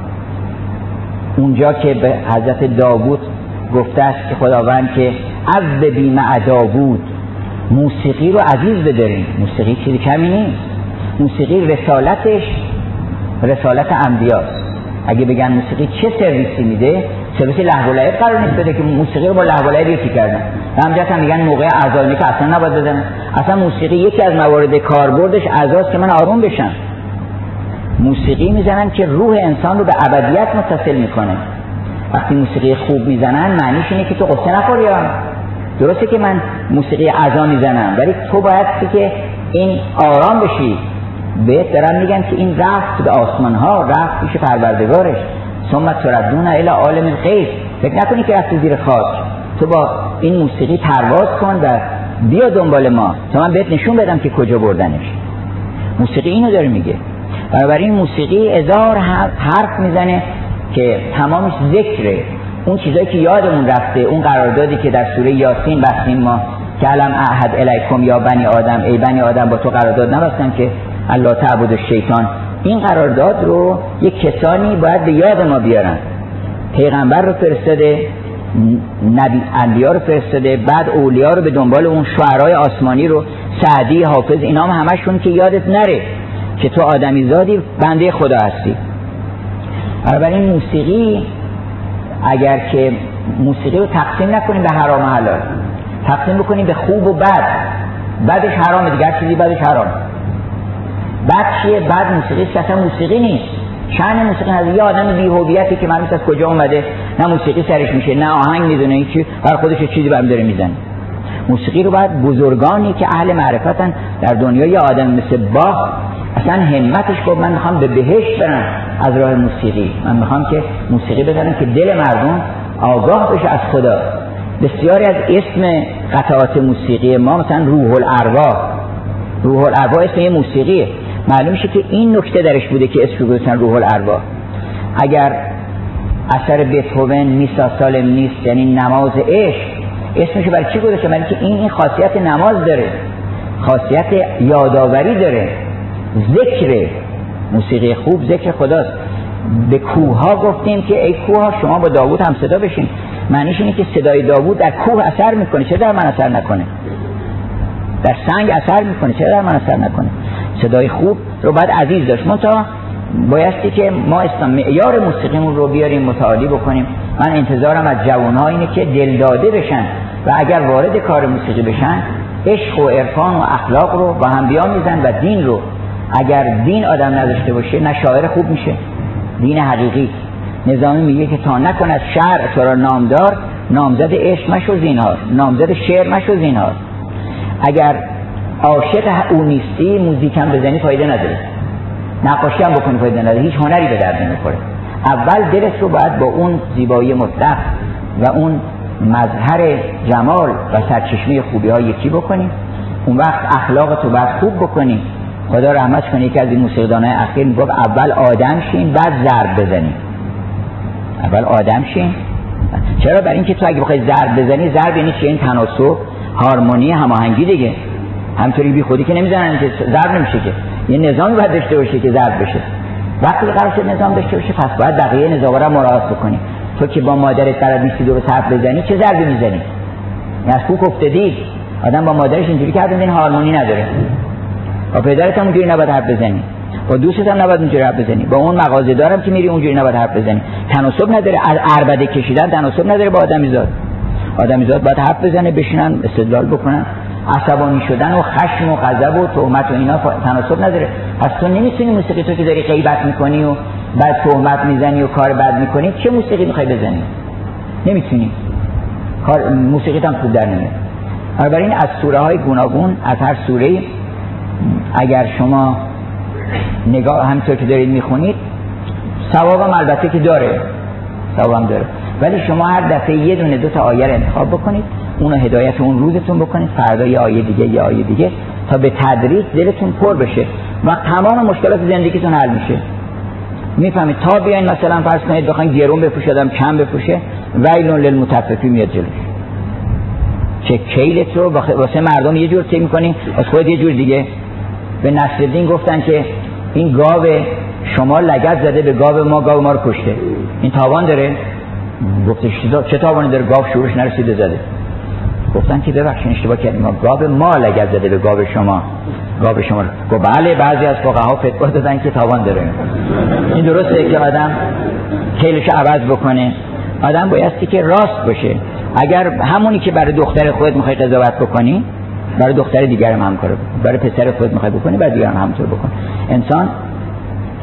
اونجا که به حضرت داوود گفته است که خداوند که عذ بی مع داوود، موسیقی رو عزیز بداریم. موسیقی چیزی کمی نیست. موسیقی رسالتش رسالت انبیاست. اگه بگن موسیقی چه سرویسی میده، سرویس لهو و لعب قرار نیست بده که موسیقی رو با لهو و لعب یکی کردن. همجاست هم میگن موقع اذان که اصلا نباید بدن. اصلا موسیقی یکی از موارد کاربردش اعضاست که من آروم بشم. موسیقی میزنن که روح انسان رو به ابدیت متصل میکنه. وقتی موسیقی خوب میزنن معنیش اینه که تو قصه نخوری. ها درسته که من موسیقی عزا میزنم، ولی تو باید که این آرام بشی. بهت دارم میگم که این رفت به آسمان ها، رفت پیش پروردگارش. ثم تردون الی عالم الغیب. فکر نکنی که رفتی زیر خاک. تو با این موسیقی پرواز کن و بیا دنبال ما تا من بهت نشون بدم که کجا بردنش. موسیقی اینو داره میگه. بنابراین موسیقی هزار حرف میزنه که تمامش ذکره، اون چیزایی که یادمون رفته، اون قراردادی که در سوره یاسین بستیم ما که علم اعهد الیکم یا بنی آدم، ای بنی آدم با تو قرارداد نبستم که الله تعبد الشیطان. این قرارداد رو یک کسانی باید به یاد ما بیارن. پیغمبر رو فرستاده، نبی انبیا رو فرستاده، بعد اولیا رو به دنبال اون شعرای آسمانی رو، سعدی، حافظ، اینا هم همشون که یادت نره که تو آدمی زادی بنده خدا هستی. بنابراین موسیقی، اگر که موسیقی رو تقسیم نکنیم به حرام و حلال، تقسیم بکنیم به خوب و بد، بدش حرامه دیگه، چیزی بدش حرام. بد چیه؟ بد موسیقی است که اصلا موسیقی نیست. شأن موسیقی هست یه آدم بی‌هویتی که معلوم نیست از کجا اومده، نه موسیقی سرش میشه، نه آهنگ میدونه، هیچی، بر خودش چیزی برام داره میزنه. موسیقی رو باید بزرگانی که اهل معرفتن در دنیا، یه آدم مثل باخ اصلا همتش گفت من میخوام به بهشت برم از راه موسیقی، من میخوام که موسیقی بزنم که دل مردم آگاه بشه از خدا. بسیاری از اسم قطعات موسیقی ما مثلا روح الارواح، روح الارواح اسم یه موسیقیه. معلوم میشه که این نکته درش بوده که اسم گذاشتن روح الارواح. اگر اثر بتهوون میسا سالم نیست، یعنی نماز عشق، اسمشو برای چی گذاشته؟ برای که این این خاصیت نماز داره، خاصیت یادآوری داره، ذکر. موسیقی خوب ذکر خداست. به کوه ها گفتیم که ای کوه ها شما با داوود هم صدا بشین. معنیش اینه که صدای داوود در کوه اثر میکنه، چه در من اثر نکنه؟ در سنگ اثر میکنه، چه در من اثر نکنه؟ صدای خوب رو باید عزیز داشت. منتها بایستی که ما اسلام معیار موسیقیمون رو بیاریم متعالی بکنیم. من انتظارم از جوان‌ها اینه که دل داده بشن و اگر وارد کار موسیقی بشن، عشق و عرفان و اخلاق رو با هم بیامیزن و دین رو. اگر دین آدم نداشته باشه، نه شاعر خوب میشه، دین حقیقی. نظامی میگه که تا نکن از شعر تو را نامدار، نامزد عشق مشو زینهار، نامزد شعر مشو زینهار. اگر عاشق او نیستی، موزیک هم بزنی فایده نداره، نقاشی هم بکنی فایده نداره، هیچ هنری به درد نمیخوره. اول دلت رو باید با اون زیبایی مطلق و اون مظهر جمال و سرچشمه خوبی ها یکی بکنی. اون وقت اخلاق تو باید خوب بکنی. خدا رحمت کنه، یکی از این موسیقیدانای اخیر میگفت اول آدم شین بعد ضرب بزنی. اول آدم شین. چرا؟ برای اینکه تو اگه بخوای ضرب بزنی، ضرب یعنی چی؟ این تناسب، هارمونی، هماهنگی دیگه. همطوری بی خودی که نمیزنن که ضرب نمیشه، که یه نظامی باید داشته باشه که ضرب بشه. وقتی قرار شد نظام داشته باشه، پس باید بقیه نظام را مراعات بکنی. تو که با مادرت قرار نیستی درست حرف بزنی، چه ضربی میزنی؟ از کوک افتادی. آدم با مادرش اینجوری کرد، این هارمونی نداره. با پدرت هم اونجوری نباید حرف بزنی، با دوستت هم نباید اونجوری حرف بزنی، با اون مغازه‌دارم که میری اونجوری نباید حرف بزنی. تناسب نداره. از عربده کشیدن تناسب نداره با آدمیزاد. آدمیزاد باید حرف بزنه، بشینن استدلال بکنن. عصبانی شدن و خشم و غضب و تهمت و اینا تناسب نداره. پس تو نمیتونی موسیقی، تو که داری غیبت میکنی و بعد تهمت میزنی و کار بد میکنی، چه موسیقی میخوای بزنی؟ نمیتونی. کار موسیقیت هم خوب در نمیاد. بنابراین از سوره های گوناگون، از هر سوره اگر شما نگاه همینطور که دارید میخونید، ثوابم البته که داره، ثوابم داره، ولی شما هر دفعه یه دونه دو تا آیه رو انتخاب بکنید، اونو هدایت اون روزتون بکنید، فردا یه آیه دیگه یه آیه دیگه، تا به تدریج دلتون پر بشه و تمام مشکلات زندگیتون حل میشه. میفهمید؟ تا بیاین مثلا فرض کنید بخواید گرون بپوشیدم کم بپوشه، ویل للمطففین میاد جلوش. چه کیلت رو واسه مردم یه جور طی می‌کنی، واسه خودت یه جور دیگه. به نصرالدین گفتن که این گاو شما لگد زده به گاو ما، گاو ما رو کشته، این تاوان داره؟ گفتش چه تاوانی داره؟ گاو شورش نرسیده زده. گفتن که ببخشید اشتباه کردیم، ما گاو ما لگد زده به گاو شما، گاو شما. گفت بله، بعضی از فقها فتوا دادن که تاوان داره. این درسته که آدم کیلش عوض بکنه. آدم بایستی که راست باشه. اگر همونی که برای دختر خودت میخوای قضاوت بکنی، برای دختر دیگر هم همکارو بکن. برای پسر خودت میخوای بکنی، برای دیگران هم همونطور بکن. انسان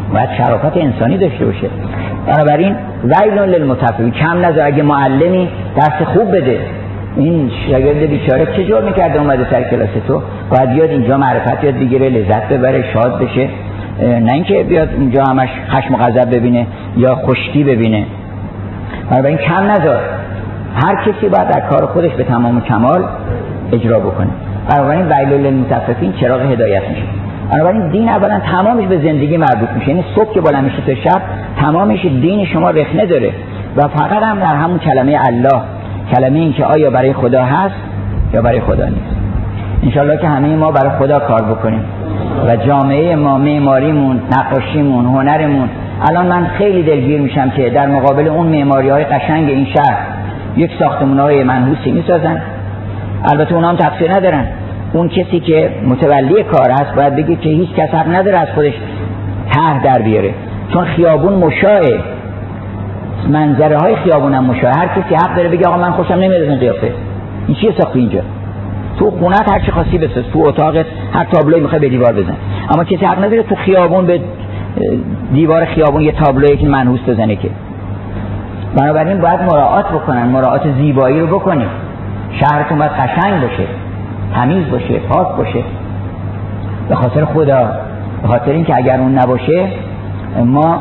باید شرافت انسانی داشته باشه. بنابراین ویل للمطففین، کم نذار. اگه معلمی درس خوب بده، این شاگرد بیچاره چه جور میکرده اومده سر کلاس تو، باید بیاد اینجا معرفت یاد بگیره، لذت ببره، شاد بشه، نه اینکه بیاد اونجا همش خشم و غضب ببینه یا خشکی ببینه. بنابراین کم نذار. هر کسی باید در کار خودش به تمام کمال اجرا بکنه. بنابراین ویل للمطففین چراغ هدایت میشه. بنابراین دین اولا تمامش به زندگی مربوط میشه، یعنی صبح که بلند میشه تا شب تمامش دین شما رخنه داره و فقط هم در همون کلمه الله، کلمه این که آیا برای خدا هست یا برای خدا نیست. انشالله که همه ما برای خدا کار بکنیم و جامعه ما، معماریمون، نقاشیمون، هنرمون. الان من خیلی دلگیر میشم که در مقابل اون معماری‌های قشنگ این شهر یک ساختمان‌های منحوسی میسازن. البته اونا هم تقصیر ندارن. اون کسی که متولی کار هست باید بگه که هیچ کس حق نداره از خودش طرح در بیاره، چون خیابون مشاعه، منظره های خیابون هم مشاعه. هر کسی حق داره بگه آقا من خوشم نمیاد از این قیافه، این چیه ساختی اینجا؟ تو خونت هر چی خاصی بساز، تو اتاقت هر تابلویی میخوای به دیوار بزن، اما کسی حق نداره تو خیابون به دیوار خیابون یه تابلویی که منحوس بزنه که. بنابراین باید مراعات بکنن، مراعات زیبایی رو بکنید. شهرتون باید قشنگ باشه، تمیز باشه، پاک باشه، به خاطر خدا، به خاطر اینکه اگر اون نباشه ما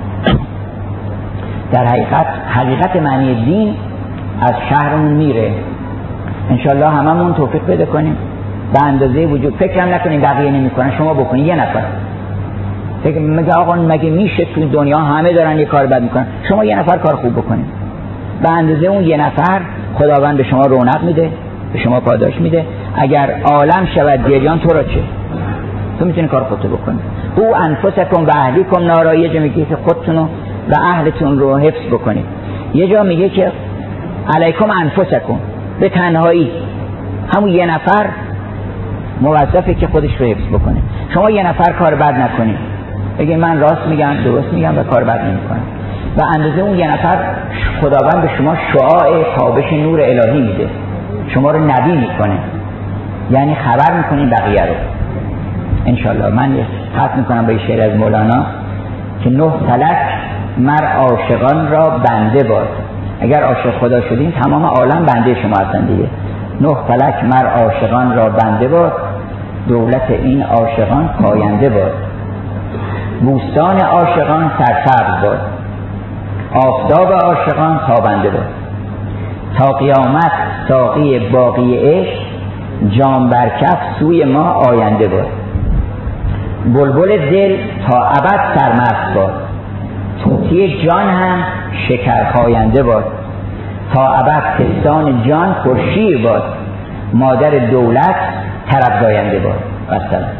در حقیقت حقیقت معنی دین از شهرمون میره. انشالله هممون توفیق پیدا کنیم به اندازه وجود. فکرم نکنیم بقیه نمیکنن، شما بکنید. یه نفر فکر میگه آقا مگه میشه تو دنیا همه دارن یه کار بد میکنن، شما یه نفر کار خوب بکنید، به اندازه اون یه نفر خداوند به شما رونق میده، به شما پاداش میده. اگر عالم شود گریان تو را چه؟ تو میتونی کار خودتو بکنی. او انفسکم و اهلیکم نارا، یه جا میگه که خودتون و اهلتون رو حفظ بکنید، یه جا میگه که علیکم انفسکم، به تنهایی. همون یه نفر موظفه که خودش رو حفظ بکنه. شما یه نفر کار بد نکنید، بگید من راست میگم، درست میگم و کار بد نمیکنم، و اندازه اون یه نفر خداوند به شما شعاع تابش نور الهی میده، شما رو نبی میکنه، یعنی خبر میکنین بقیه رو. انشالله من ختم میکنم با شعر از مولانا که نه فلک مر عاشقان را بنده باد. اگر عاشق خدا شدین تمام عالم بنده شما هستن دیگه. نه فلک مر عاشقان را بنده باد، دولت این عاشقان پاینده باد. بوستان عاشقان سرسبز باد، آفتاب عاشقان تابنده باد. تا قیامت ساقی باقی عشق، جام بر کف سوی ما آینده باد. بلبل دل تا ابد سرمست باد، طوطی جان هم شکر خاینده باد. تا ابد پستان جان پرشیر باد، مادر دولت طرب زاینده باد. و السلام.